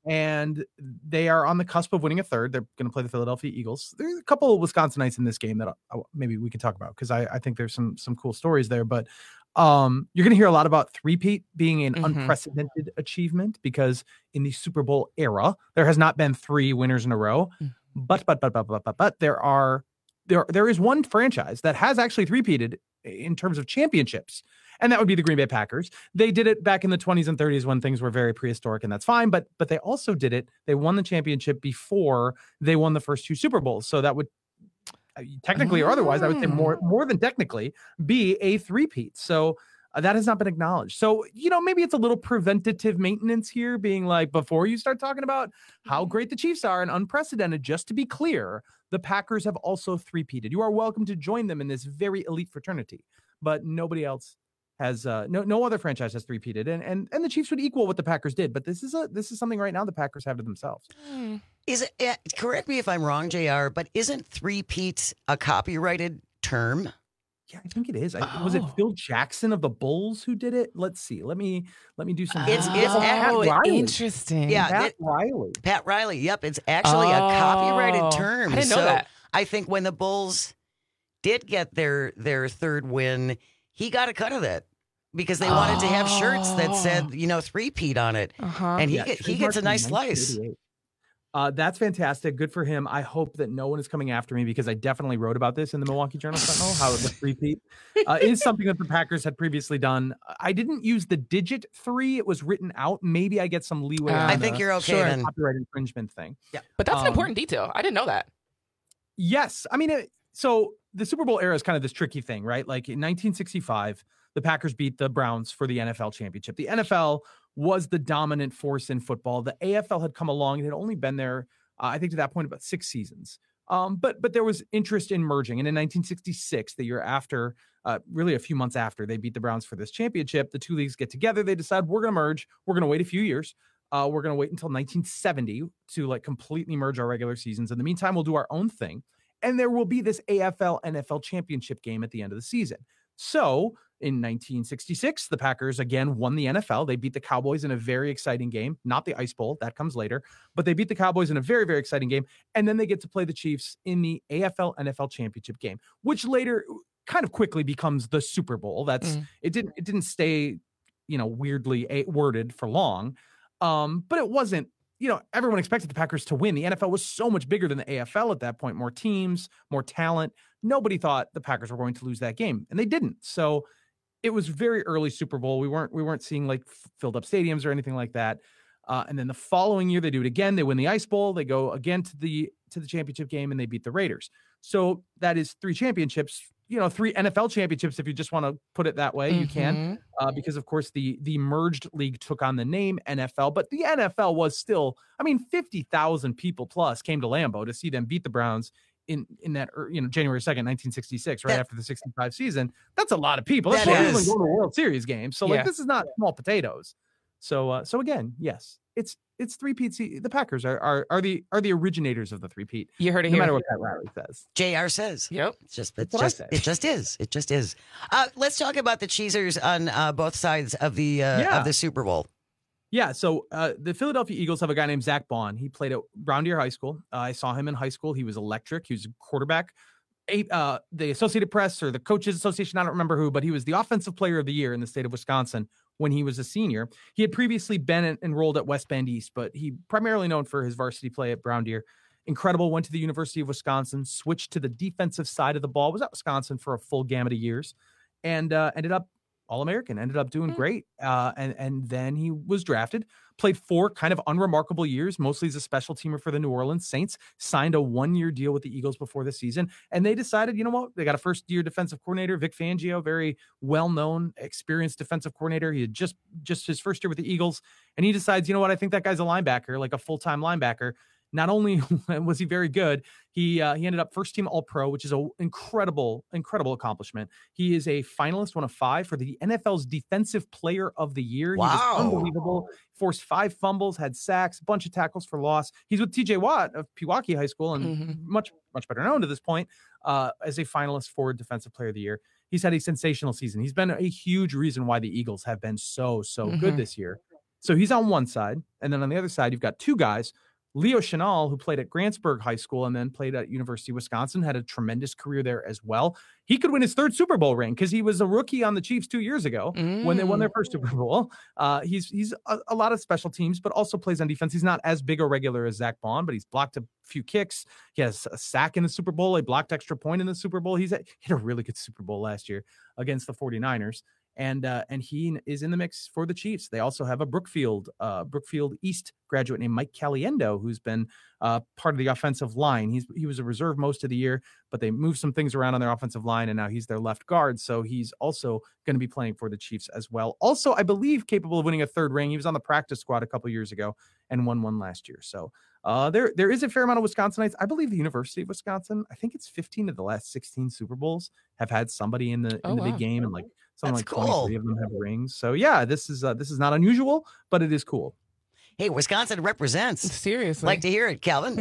and they are on the cusp of winning a third. They're going to play the Philadelphia Eagles. There's a couple of Wisconsinites in this game that I, maybe we can talk about because I, I think there's some some cool stories there. But um, you're going to hear a lot about three-peat being an Mhm. unprecedented achievement because in the Super Bowl era, there has not been three winners in a row. Mm. But but but but but but but there are there there is one franchise that has actually three-peated in terms of championships. And that would be the Green Bay Packers. They did it back in the twenties and thirties when things were very prehistoric, and that's fine. But but they also did it. They won the championship before they won the first two Super Bowls. So that would uh, technically or otherwise, I would say more more than technically be a three-peat. So uh, that has not been acknowledged. So you know maybe it's a little preventative maintenance here, being like before you start talking about how great the Chiefs are and unprecedented. Just to be clear, the Packers have also three-peated. You are welcome to join them in this very elite fraternity, but nobody else has uh, no no other franchise has three-peated, and and and the Chiefs would equal what the Packers did, but this is a this is something right now the Packers have to themselves. Is it? Uh, correct me if I'm wrong, J R. But isn't three-peat a copyrighted term? Yeah, I think it is. I, Was it Phil Jackson of the Bulls who did it? Let's see. Let me let me do some. It's it's Oh, actually interesting. Yeah, Pat it- Riley. Pat Riley. Yep, it's actually a Oh, copyrighted term. I didn't know so that. I think when the Bulls did get their their third win, he got a cut of that because they wanted to have shirts that said, you know, three-peat on it, Uh-huh. and he Yeah, get, he gets a trademarked in nice slice. nineteen eighty-eight. Uh, that's fantastic. Good for him. I hope that no one is coming after me because I definitely wrote about this in the Milwaukee Journal Sentinel, how the three-peat uh, is something that the Packers had previously done. I didn't use the digit three. It was written out. Maybe I get some leeway. Uh, on I think the you're okay sure, then. copyright infringement thing. Yeah. But that's Um, an important detail. I didn't know that. Yes. I mean, it, so the Super Bowl era is kind of this tricky thing, right? Like in nineteen sixty-five, the Packers beat the Browns for the N F L championship. The N F L was the dominant force in football. The A F L had come along and had only been there, uh, I think to that point, about six seasons. Um, but but there was interest in merging. And in nineteen sixty-six, the year after, uh, really a few months after they beat the Browns for this championship, the two leagues get together. They decide we're going to merge. We're going to wait a few years. Uh, we're going to wait until nineteen seventy to like completely merge our regular seasons. In the meantime, we'll do our own thing. And there will be this A F L N F L championship game at the end of the season. So in nineteen sixty-six, the Packers again won the N F L. They beat the Cowboys in a very exciting game, not the Ice Bowl, that comes later, but they beat the Cowboys in a very, very exciting game. And then they get to play the Chiefs in the A F L N F L championship game, which later kind of quickly becomes the Super Bowl. That's Mm. it didn't it didn't stay, you know, weirdly a- worded for long. Um, but it wasn't you know, everyone expected the Packers to win. The N F L was so much bigger than the A F L at that point, more teams, more talent. Nobody thought the Packers were going to lose that game, and they didn't. So it was very early Super Bowl. We weren't we weren't seeing like filled up stadiums or anything like that. Uh, and then the following year, they do it again. They win the Ice Bowl. They go again to the to the championship game, and they beat the Raiders. So that is three championships. You know, three N F L championships, if you just want to put it that way, mm-hmm. you can, uh, because of course the the merged league took on the name N F L, but the N F L was still, I mean, fifty thousand people plus came to Lambeau to see them beat the Browns in in that, you know, January second, nineteen sixty-six, right that, after the sixty-five season. That's a lot of people. That's that more people than going to a World Series game. So like, yeah. this is not small potatoes. So uh, so again, yes, it's it's three-peat. The Packers are are are the are the originators of the three-peat. You heard it no here. matter what Pat Riley says. J R says. Yep. It's just it's just it just is. It just is. Uh, let's talk about the Cheesers on uh, both sides of the uh, yeah. of the Super Bowl. Yeah, so uh, the Philadelphia Eagles have a guy named Zach Baun. He played at Brown Deer High School. Uh, I saw him in high school. He was electric. He was a quarterback. Eight, uh, the Associated Press or the Coaches Association, I don't remember who, but he was the Offensive Player of the Year in the state of Wisconsin when he was a senior. He had previously been en- enrolled at West Bend East, but he primarily known for his varsity play at Brown Deer. Incredible, went to the University of Wisconsin, switched to the defensive side of the ball, was at Wisconsin for a full gamut of years, and uh, ended up All-American, ended up doing mm-hmm. great. Uh, and, and then he was drafted, played four kind of unremarkable years, mostly as a special teamer for the New Orleans Saints, signed a one-year deal with the Eagles before the season. And they decided, you know what? They got a first-year defensive coordinator, Vic Fangio, very well-known, experienced defensive coordinator. He had just, just his first year with the Eagles. And he decides, you know what? I think that guy's a linebacker, like a full-time linebacker. Not only was he very good, he uh, he ended up first team All-Pro, which is an incredible, incredible accomplishment. He is a finalist, one of five, for the N F L's Defensive Player of the Year. Wow. He was unbelievable. Forced five fumbles, had sacks, a bunch of tackles for loss. He's with T J Watt of Pewaukee High School and mm-hmm. much, much better known to this point uh, as a finalist for Defensive Player of the Year. He's had a sensational season. He's been a huge reason why the Eagles have been so, so mm-hmm. good this year. So he's on one side. And then on the other side, you've got two guys. Leo Chenal, who played at Grantsburg High School and then played at University of Wisconsin, had a tremendous career there as well. He could win his third Super Bowl ring because he was a rookie on the Chiefs two years ago mm. when they won their first Super Bowl. Uh, he's he's a, a lot of special teams, but also plays on defense. He's not as big a regular as Zach Baun, but he's blocked a few kicks. He has a sack in the Super Bowl, a blocked extra point in the Super Bowl. He's at, he had a really good Super Bowl last year against the 49ers. And uh, and he is in the mix for the Chiefs. They also have a Brookfield uh, Brookfield East graduate named Mike Caliendo, who's been uh, part of the offensive line. He's he was a reserve most of the year, but they moved some things around on their offensive line, and now he's their left guard. So he's also going to be playing for the Chiefs as well. Also, I believe capable of winning a third ring. He was on the practice squad a couple years ago and won one last year. So uh, there there is a fair amount of Wisconsinites. I believe the University of Wisconsin, I think it's fifteen of the last sixteen Super Bowls have had somebody in the in oh, the wow. big game, and like something That's like cool. twenty-three of them have rings. So yeah, this is uh, this is not unusual, but it is cool. Hey, Wisconsin represents. Seriously. Like to hear it, Calvin.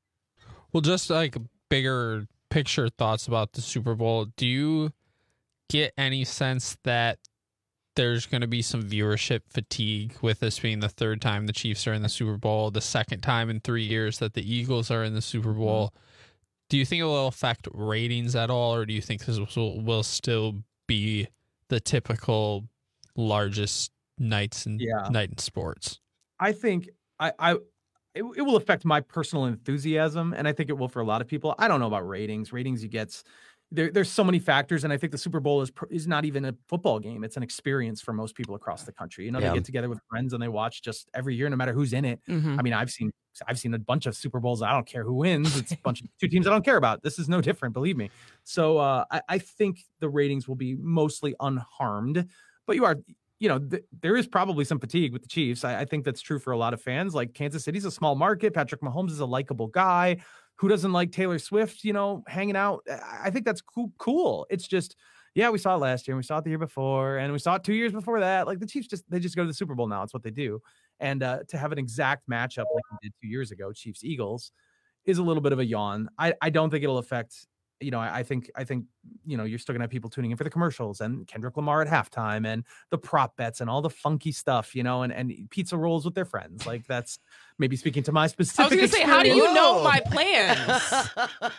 Well, just like bigger picture thoughts about the Super Bowl. Do you get any sense that there's going to be some viewership fatigue with this being the third time the Chiefs are in the Super Bowl, the second time in three years that the Eagles are in the Super Bowl? Do you think it will affect ratings at all, or do you think this will, will still be the typical largest nights in Yeah. night in sports? I think I, I it, it will affect my personal enthusiasm, and I think it will for a lot of people. I don't know about ratings. Ratings, you get there. There's so many factors, and I think the Super Bowl is is not even a football game. It's an experience for most people across the country. You know, Yeah. they get together with friends and they watch just every year, no matter who's in it. Mhm. I mean, I've seen I've seen a bunch of Super Bowls. I don't care who wins. It's a bunch of two teams I don't care about. This is no different, believe me. So uh, I, I think the ratings will be mostly unharmed. But you are. You know, th- there is probably some fatigue with the Chiefs. I-, I think that's true for a lot of fans. Like Kansas City's a small market. Patrick Mahomes is a likable guy. Who doesn't like Taylor Swift, you know, hanging out? I, I think that's cool. Cool. It's just, yeah, we saw it last year. And we saw it the year before. And we saw it two years before that. Like the Chiefs just, they just go to the Super Bowl now. It's what they do. And uh, to have an exact matchup like we did two years ago, Chiefs Eagles, is a little bit of a yawn. I, I don't think it'll affect. You know, I, I think, I think, you know, you're still gonna have people tuning in for the commercials and Kendrick Lamar at halftime and the prop bets and all the funky stuff, you know, and, and pizza rolls with their friends. Like that's maybe speaking to my specific. I was gonna say, how do you Whoa. know my plans?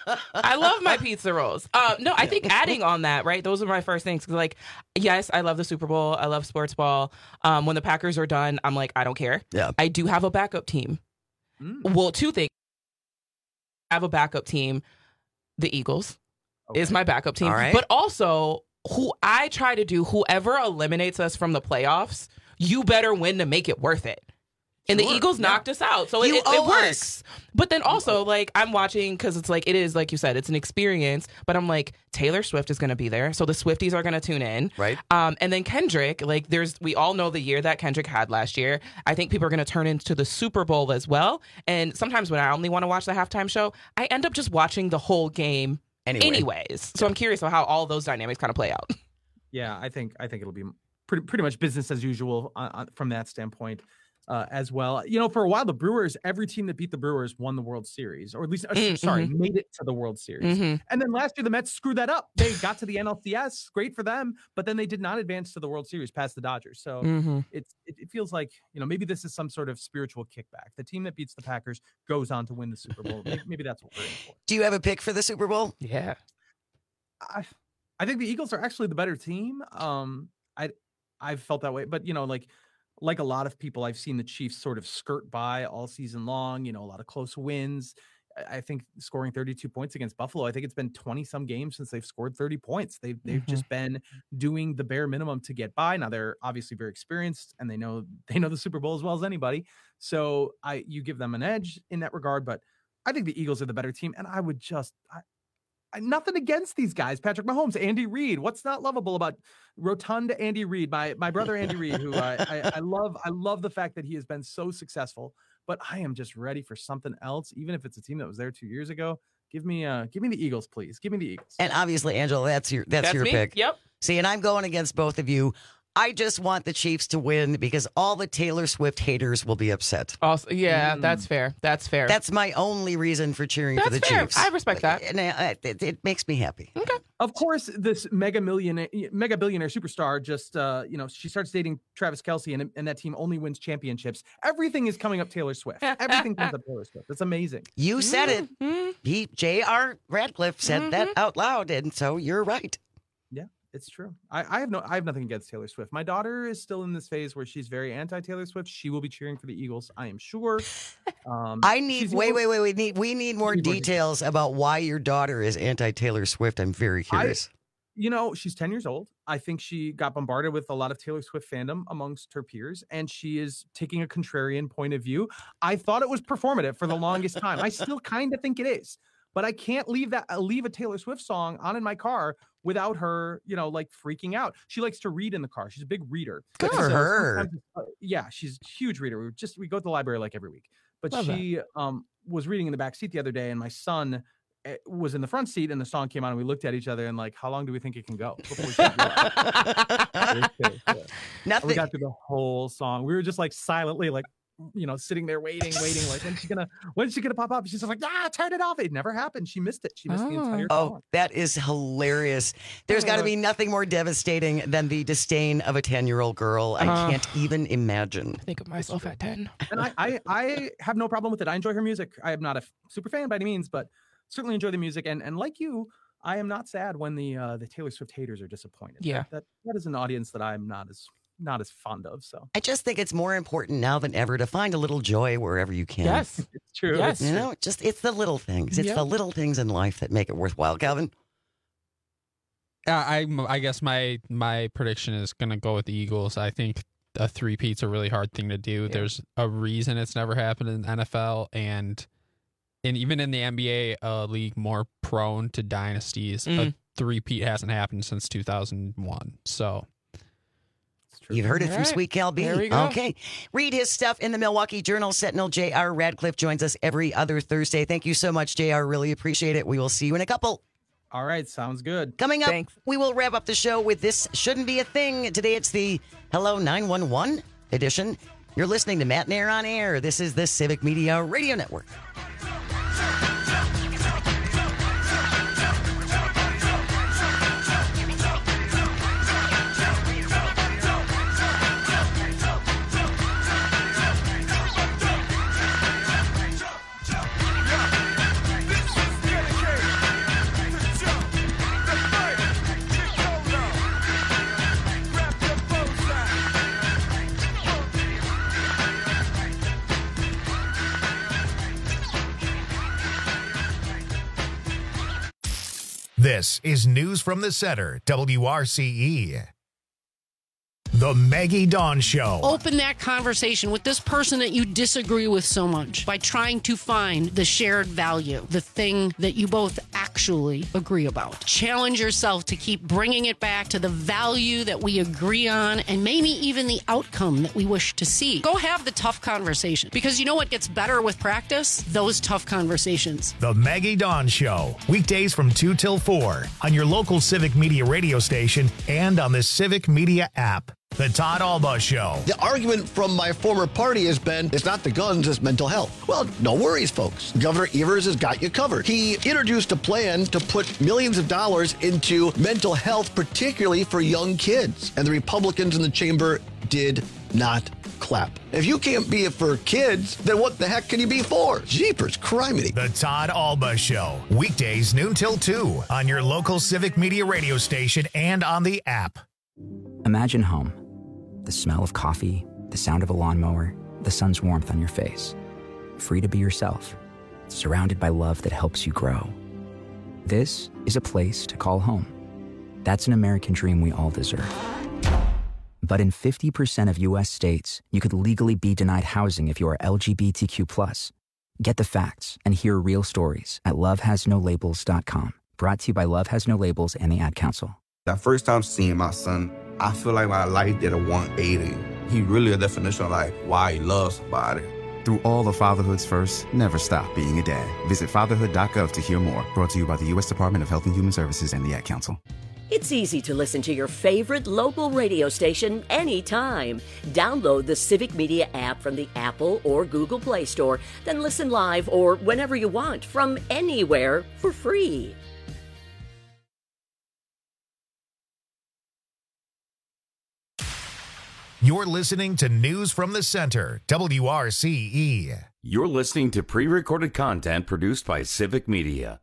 I love my pizza rolls. Um, no, I think adding on that, right? Those are my first things. 'Cause like, yes, I love the Super Bowl. I love sports ball. Um, when the Packers are done, I'm like, I don't care. Yeah. I do have a backup team. Mm. Well, two things. I have a backup team. The Eagles okay. is my backup team. All right. But also, who I try to do, whoever eliminates us from the playoffs, you better win to make it worth it. And Sure. the Eagles yeah. knocked us out. So You it, it, owe it works. us. But then also, like, I'm watching because it's like, it is, like you said, it's an experience. But I'm like, Taylor Swift is going to be there. So the Swifties are going to tune in. Right. Um, and then Kendrick, like, there's, we all know the year that Kendrick had last year. I think people are going to turn into the Super Bowl as well. And sometimes when I only want to watch the halftime show, I end up just watching the whole game anyway. anyways. So I'm curious about how all those dynamics kind of play out. Yeah, I think I think it'll be pretty pretty much business as usual uh, uh, from that standpoint. Uh, as well, you know, for a while, the Brewers, every team that beat the Brewers won the World Series, or at least, uh, Mm-hmm. sorry, made it to the World Series. Mm-hmm. And then last year, the Mets screwed that up. They got to the N L C S, great for them, but then they did not advance to the World Series past the Dodgers. So Mm-hmm. it's it, it feels like, you know, maybe this is some sort of spiritual kickback. The team that beats the Packers goes on to win the Super Bowl. maybe, maybe that's what we're in for. Do you have a pick for the Super Bowl? Yeah. I, I think the Eagles are actually the better team. Um, I I've felt that way, but you know, like. Like a lot of people, I've seen the Chiefs sort of skirt by all season long, you know, a lot of close wins. I think scoring thirty-two points against Buffalo, I think it's been twenty some games since they've scored thirty points. They've, they've Mm-hmm. just been doing the bare minimum to get by. Now they're obviously very experienced and they know, they know the Super Bowl as well as anybody. So I, you give them an edge in that regard, but I think the Eagles are the better team. And I would just, I, I, nothing against these guys. Patrick Mahomes, Andy Reid. What's not lovable about rotund Andy Reid? My my brother Andy Reid, who I, I I love. I love the fact that he has been so successful. But I am just ready for something else, even if it's a team that was there two years ago. Give me uh give me the Eagles, please. Give me the Eagles. And obviously, Angela, that's your that's, That's your me. pick. Yep. See, and I'm going against both of you. I just want the Chiefs to win because all the Taylor Swift haters will be upset. Also, yeah, Mm. that's fair. That's fair. That's my only reason for cheering That's for the fair. Chiefs. I respect that. And uh, it, it makes me happy. Okay. Of course, this mega millionaire, mega billionaire superstar just, uh, you know, she starts dating Travis Kelce, and, and that team only wins championships. Everything is coming up Taylor Swift. Everything comes up Taylor Swift. It's amazing. You said it. Mm-hmm. He, J R. Radcliffe said that out loud, and so you're right. Yeah, it's true. I, I have no, I have nothing against Taylor Swift. My daughter is still in this phase where she's very anti-Taylor Swift. She will be cheering for the Eagles, I am sure. Um, I need she's- wait, wait, wait. We need we need more We need more details about why your daughter is anti-Taylor Swift. I'm very curious. You know, she's ten years old. I think she got bombarded with a lot of Taylor Swift fandom amongst her peers, and she is taking a contrarian point of view. I thought it was performative for the longest time. I still kind of think it is, but I can't leave that uh, leave a Taylor Swift song on in my car without her, you know, like freaking out. She likes to read in the car. She's a big reader. Good for her. sometimes- uh, yeah, she's a huge reader. We just we go to the library like every week. But Love she um was reading in the back seat the other day, and my son uh, was in the front seat, and the song came on, and we looked at each other and like, how long do we think it can go before we start reading? Yeah. We Nothing. got through the whole song. We were just like silently, like, you know, sitting there waiting, waiting. Like, when's she gonna, when's she gonna pop up? She's just like, ah, turn it off. It never happened. She missed it. She missed the entire Oh, song. that is hilarious. There's got to be nothing more devastating than the disdain of a ten-year-old girl. I Uh, can't even imagine. I think of myself at ten. And I, I, I have no problem with it. I enjoy her music. I am not a f- super fan by any means, but certainly enjoy the music. And and like you, I am not sad when the uh, the Taylor Swift haters are disappointed. Yeah. that, that that is an audience that I'm not as not as fond of. So I just think it's more important now than ever to find a little joy wherever you can. Yes. it's true. Yes. You know, just it's the little things. It's Yep. the little things in life that make it worthwhile. Calvin? Uh, I I guess my my prediction is gonna go with the Eagles. I think a three-peat's a really hard thing to do. There's a reason it's never happened in the N F L, and and even in the N B A, a league more prone to dynasties. Mm. A three-peat hasn't happened since two thousand one. So You've heard it from All right. Sweet Cal B. There we go. Okay. Read his stuff in the Milwaukee Journal. Sentinel J R. Radcliffe joins us every other Thursday. Thank you so much, J R. Really appreciate it. We will see you in a couple. All right, sounds good. Coming up, Thanks. we will wrap up the show with This Shouldn't Be a Thing. Today it's the Hello nine one one edition. You're listening to Matt Nair on Air. This is the Civic Media Radio Network. This is News from the Center, W R C E. The Maggie Dawn Show. Open that conversation with this person that you disagree with so much by trying to find the shared value, the thing that you both actually agree about. Challenge yourself to keep bringing it back to the value that we agree on and maybe even the outcome that we wish to see. Go have the tough conversation, because you know what gets better with practice? Those tough conversations. The Maggie Dawn Show. Weekdays from two till four on your local Civic Media radio station and on the Civic Media app. The Todd Alba Show. The argument from my former party has been, it's not the guns, it's mental health. Well, no worries, folks. Governor Evers has got you covered. He introduced a plan to put millions of dollars into mental health, particularly for young kids. And the Republicans in the chamber did not clap. If you can't be it for kids, then what the heck can you be for? Jeepers, criminy. The Todd Alba Show. Weekdays noon till two on your local Civic Media radio station and on the app. Imagine home. The smell of coffee, the sound of a lawnmower, the sun's warmth on your face. Free to be yourself, surrounded by love that helps you grow. This is a place to call home. That's an American dream we all deserve. But in fifty percent of U S states, you could legally be denied housing if you are L G B T Q plus. Get the facts and hear real stories at love has no labels dot com. Brought to you by Love Has No Labels and the Ad Council. That first time seeing my son, I feel like my life did a one eighty. He really a definition of like why he loves somebody. Through all of fatherhood's first, never stop being a dad. Visit fatherhood dot gov to hear more. Brought to you by the U S Department of Health and Human Services and the Ad Council. It's easy to listen to your favorite local radio station anytime. Download the Civic Media app from the Apple or Google Play Store, then listen live or whenever you want from anywhere for free. You're listening to News from the Center, W R C E. You're listening to pre-recorded content produced by Civic Media.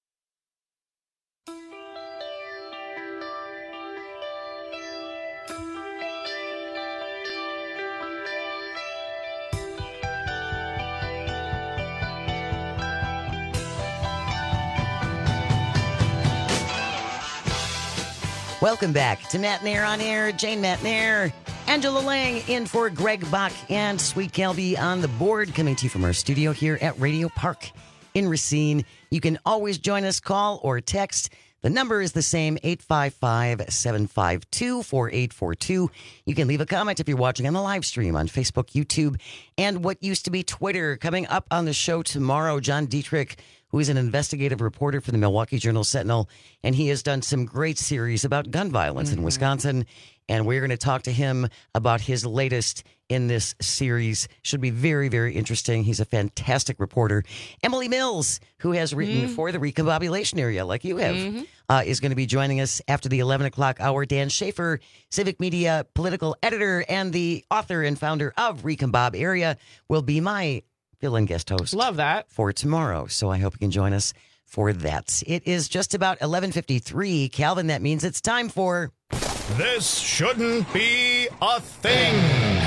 Welcome back to Matt Nair on Air. Jane Matt Nair. Angela Lang in for Greg Bach and Sweet Kelby on the board, coming to you from our studio here at Radio Park in Racine. You can always join us, call or text. The number is the same, eight five five, seven five two, four eight four two. You can leave a comment if you're watching on the live stream on Facebook, YouTube, and what used to be Twitter. Coming up on the show tomorrow, John Dietrich, who is an investigative reporter for the Milwaukee Journal-Sentinel, and he has done some great series about gun violence mm-hmm. in Wisconsin. And we're going to talk to him about his latest in this series. Should be very, very interesting. He's a fantastic reporter. Emily Mills, who has written mm-hmm. for the Recombobulation area, like you have, mm-hmm. uh, is going to be joining us after the eleven o'clock hour. Dan Schaefer, Civic Media political editor and the author and founder of Recombob Area, will be my fill-in guest host. Love that. For tomorrow. So I hope you can join us for that. It is just about eleven fifty-three. Calvin, that means it's time for... This shouldn't be a thing.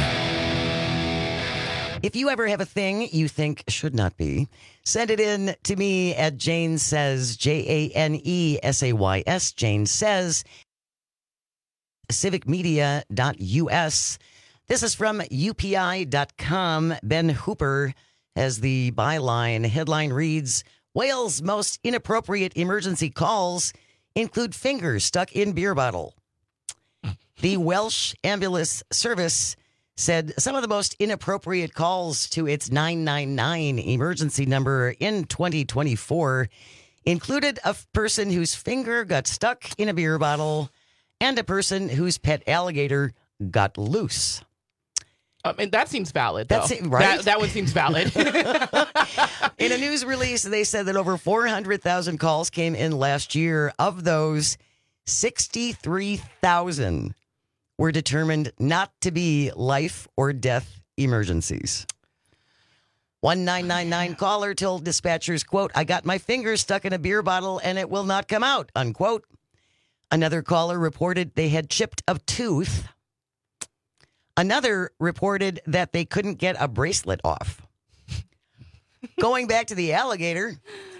If you ever have a thing you think should not be, send it in to me at Jane Says, J A N E S A Y S, Jane Says, civic media dot U S. This is from U P I dot com. Ben Hooper has the byline. Headline reads, Wales' most inappropriate emergency calls include fingers stuck in beer bottle. The Welsh Ambulance Service said some of the most inappropriate calls to its nine nine nine emergency number in twenty twenty-four included a person whose finger got stuck in a beer bottle and a person whose pet alligator got loose. I mean, that seems valid, though. That's it, right? That, that one seems valid. In a news release, they said that over four hundred thousand calls came in last year. Of those, sixty-three thousand were determined not to be life or death emergencies. One nine nine nine caller told dispatchers, quote, I got my finger stuck in a beer bottle and it will not come out, unquote. Another caller reported they had chipped a tooth. Another reported that they couldn't get a bracelet off. Going back to the alligator,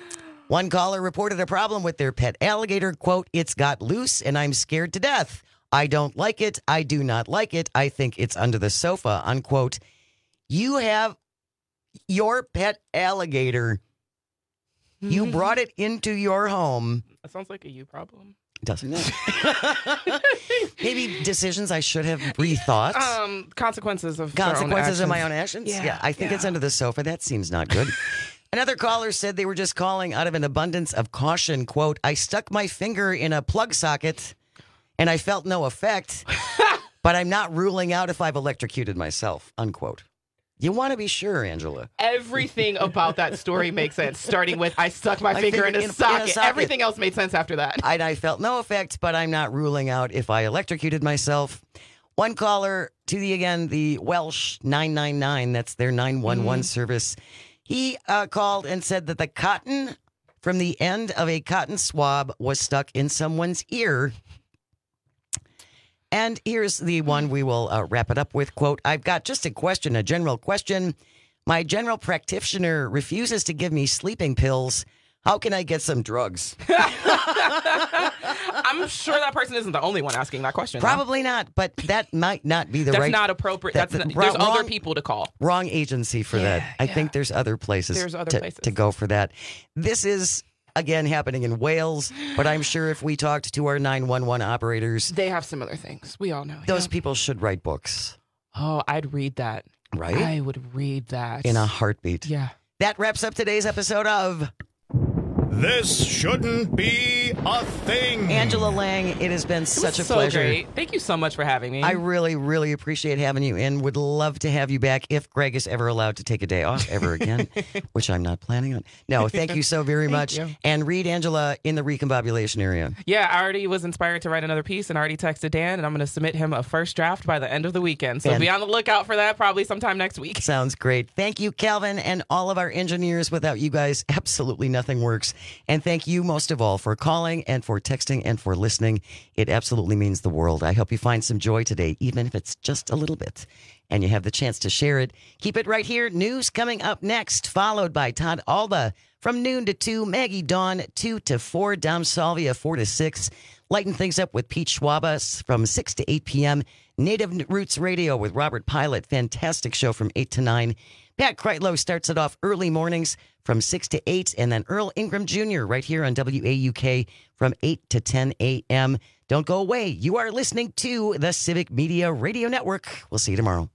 One caller reported a problem with their pet alligator. Quote, it's got loose and I'm scared to death. I don't like it. I do not like it. I think it's under the sofa, unquote. You have your pet alligator. You brought it into your home. That sounds like a you problem. Doesn't it? Maybe decisions I should have rethought. Um, consequences of consequences of of my own actions. Yeah, yeah I think yeah. it's under the sofa. That seems not good. Another caller said they were just calling out of an abundance of caution. Quote, I stuck my finger in a plug socket and I felt no effect, but I'm not ruling out if I've electrocuted myself, unquote. You want to be sure, Angela. Everything about that story makes sense, starting with I stuck my, My finger, finger in, a in a- socket. in a socket. Everything else made sense after that. I, I felt no effect, but I'm not ruling out if I electrocuted myself. One caller to the, again, the Welsh nine nine nine, that's their nine one one mm-hmm. service. He uh, called and said that the cotton from the end of a cotton swab was stuck in someone's ear. And here's the one we will uh, wrap it up with. Quote, I've got just a question, a general question. My general practitioner refuses to give me sleeping pills. How can I get some drugs? I'm sure that person isn't the only one asking that question. Probably though. Not, but that might not be the that's right. That's not appropriate. That, That's not, wrong, there's other people to call. Wrong agency for yeah, that. I yeah. think there's other places, there's other to, places to go for that. This is, again, happening in Wales, but I'm sure if we talked to our nine one one operators, they have similar things. We all know. Those yeah. people should write books. Oh, I'd read that. Right? I would read that. In a heartbeat. Yeah. That wraps up today's episode of This Shouldn't Be a Thing. Angela Lang, it has been it such a so pleasure. Great. Thank you so much for having me. I really, really appreciate having you and would love to have you back if Greg is ever allowed to take a day off ever again, which I'm not planning on. No, thank you so very much. You. And read Angela in the recombobulation area. Yeah, I already was inspired to write another piece and already texted Dan, and I'm going to submit him a first draft by the end of the weekend. So and be on the lookout for that probably sometime next week. Sounds great. Thank you, Calvin, and all of our engineers. Without you guys, absolutely nothing works. And thank you most of all for calling and for texting and for listening. It absolutely means the world. I hope you find some joy today, even if it's just a little bit, and you have the chance to share it. Keep it right here. News coming up next, followed by Todd Alba from noon to two, Maggie Dawn two to four, Dom Salvia four to six. Lighten things up with Pete Schwabas from six to eight p.m. Native Roots Radio with Robert Pilot. Fantastic show from eight to nine. Pat Kreitlow starts it off early mornings from six to eight, and then Earl Ingram Junior right here on W A U K from eight to ten a.m. Don't go away. You are listening to the Civic Media Radio Network. We'll see you tomorrow.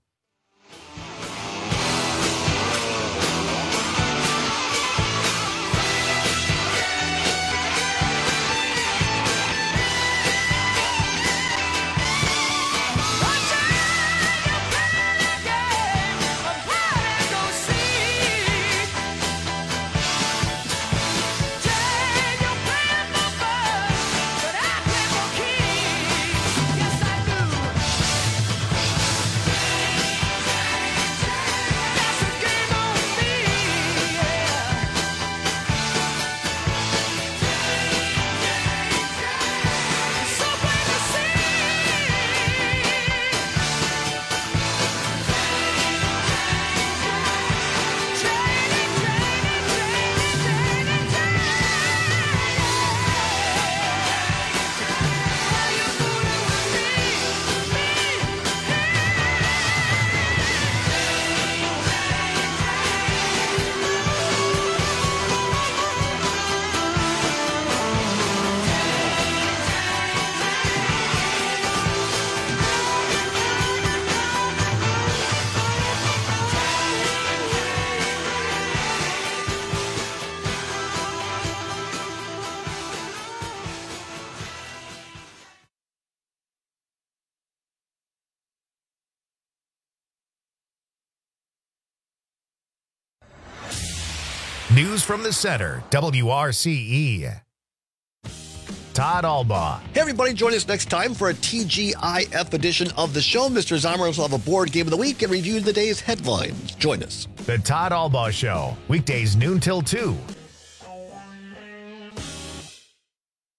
News from the Center, W R C E. Todd Albaugh. Hey, everybody, join us next time for a T G I F edition of the show. Mister Zomers will have a board game of the week and review the day's headlines. Join us. The Todd Albaugh Show, weekdays noon till two.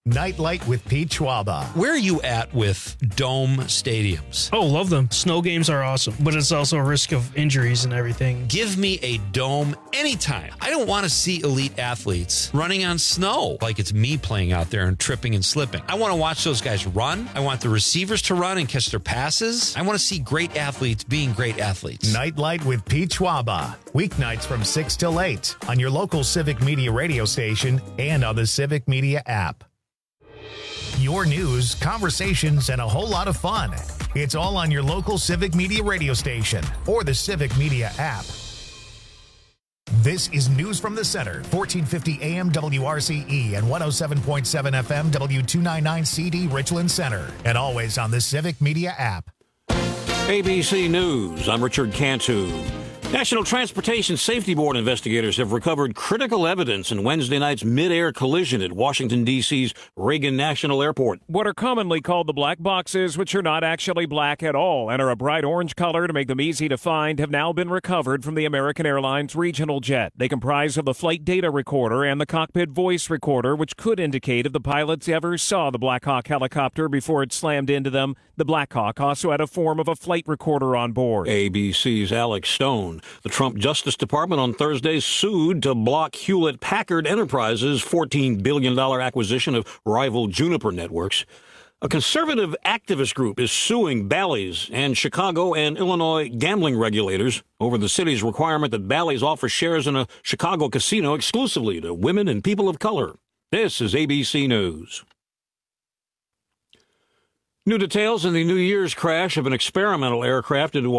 Nightlight with Pete Schwaba. Where are you at with dome stadiums? Oh, love them. Snow games are awesome, but it's also a risk of injuries and everything. Give me a dome anytime. I don't want to see elite athletes running on snow like it's me playing out there and tripping and slipping. I want to watch those guys run. I want the receivers to run and catch their passes. I want to see great athletes being great athletes. Nightlight with Pete Schwaba. Weeknights from six till eight on your local Civic Media radio station and on the Civic Media app. Your news, conversations, and a whole lot of fun. It's all on your local Civic Media radio station or the Civic Media app. This is News from the Center, fourteen fifty A M W R C E and one oh seven point seven F M W two ninety-nine C D Richland Center, and always on the Civic Media app. A B C News, I'm Richard Cantu. National Transportation Safety Board investigators have recovered critical evidence in Wednesday night's mid-air collision at Washington, D C's Reagan National Airport. What are commonly called the black boxes, which are not actually black at all and are a bright orange color to make them easy to find, have now been recovered from the American Airlines regional jet. They comprise of the flight data recorder and the cockpit voice recorder, which could indicate if the pilots ever saw the Black Hawk helicopter before it slammed into them. The Black Hawk also had a form of a flight recorder on board. A B C's Alex Stone. The Trump Justice Department on Thursday sued to block Hewlett-Packard Enterprises' fourteen billion dollars acquisition of rival Juniper Networks. A conservative activist group is suing Bally's and Chicago and Illinois gambling regulators over the city's requirement that Bally's offer shares in a Chicago casino exclusively to women and people of color. This is A B C News. New details in the New Year's crash of an experimental aircraft into a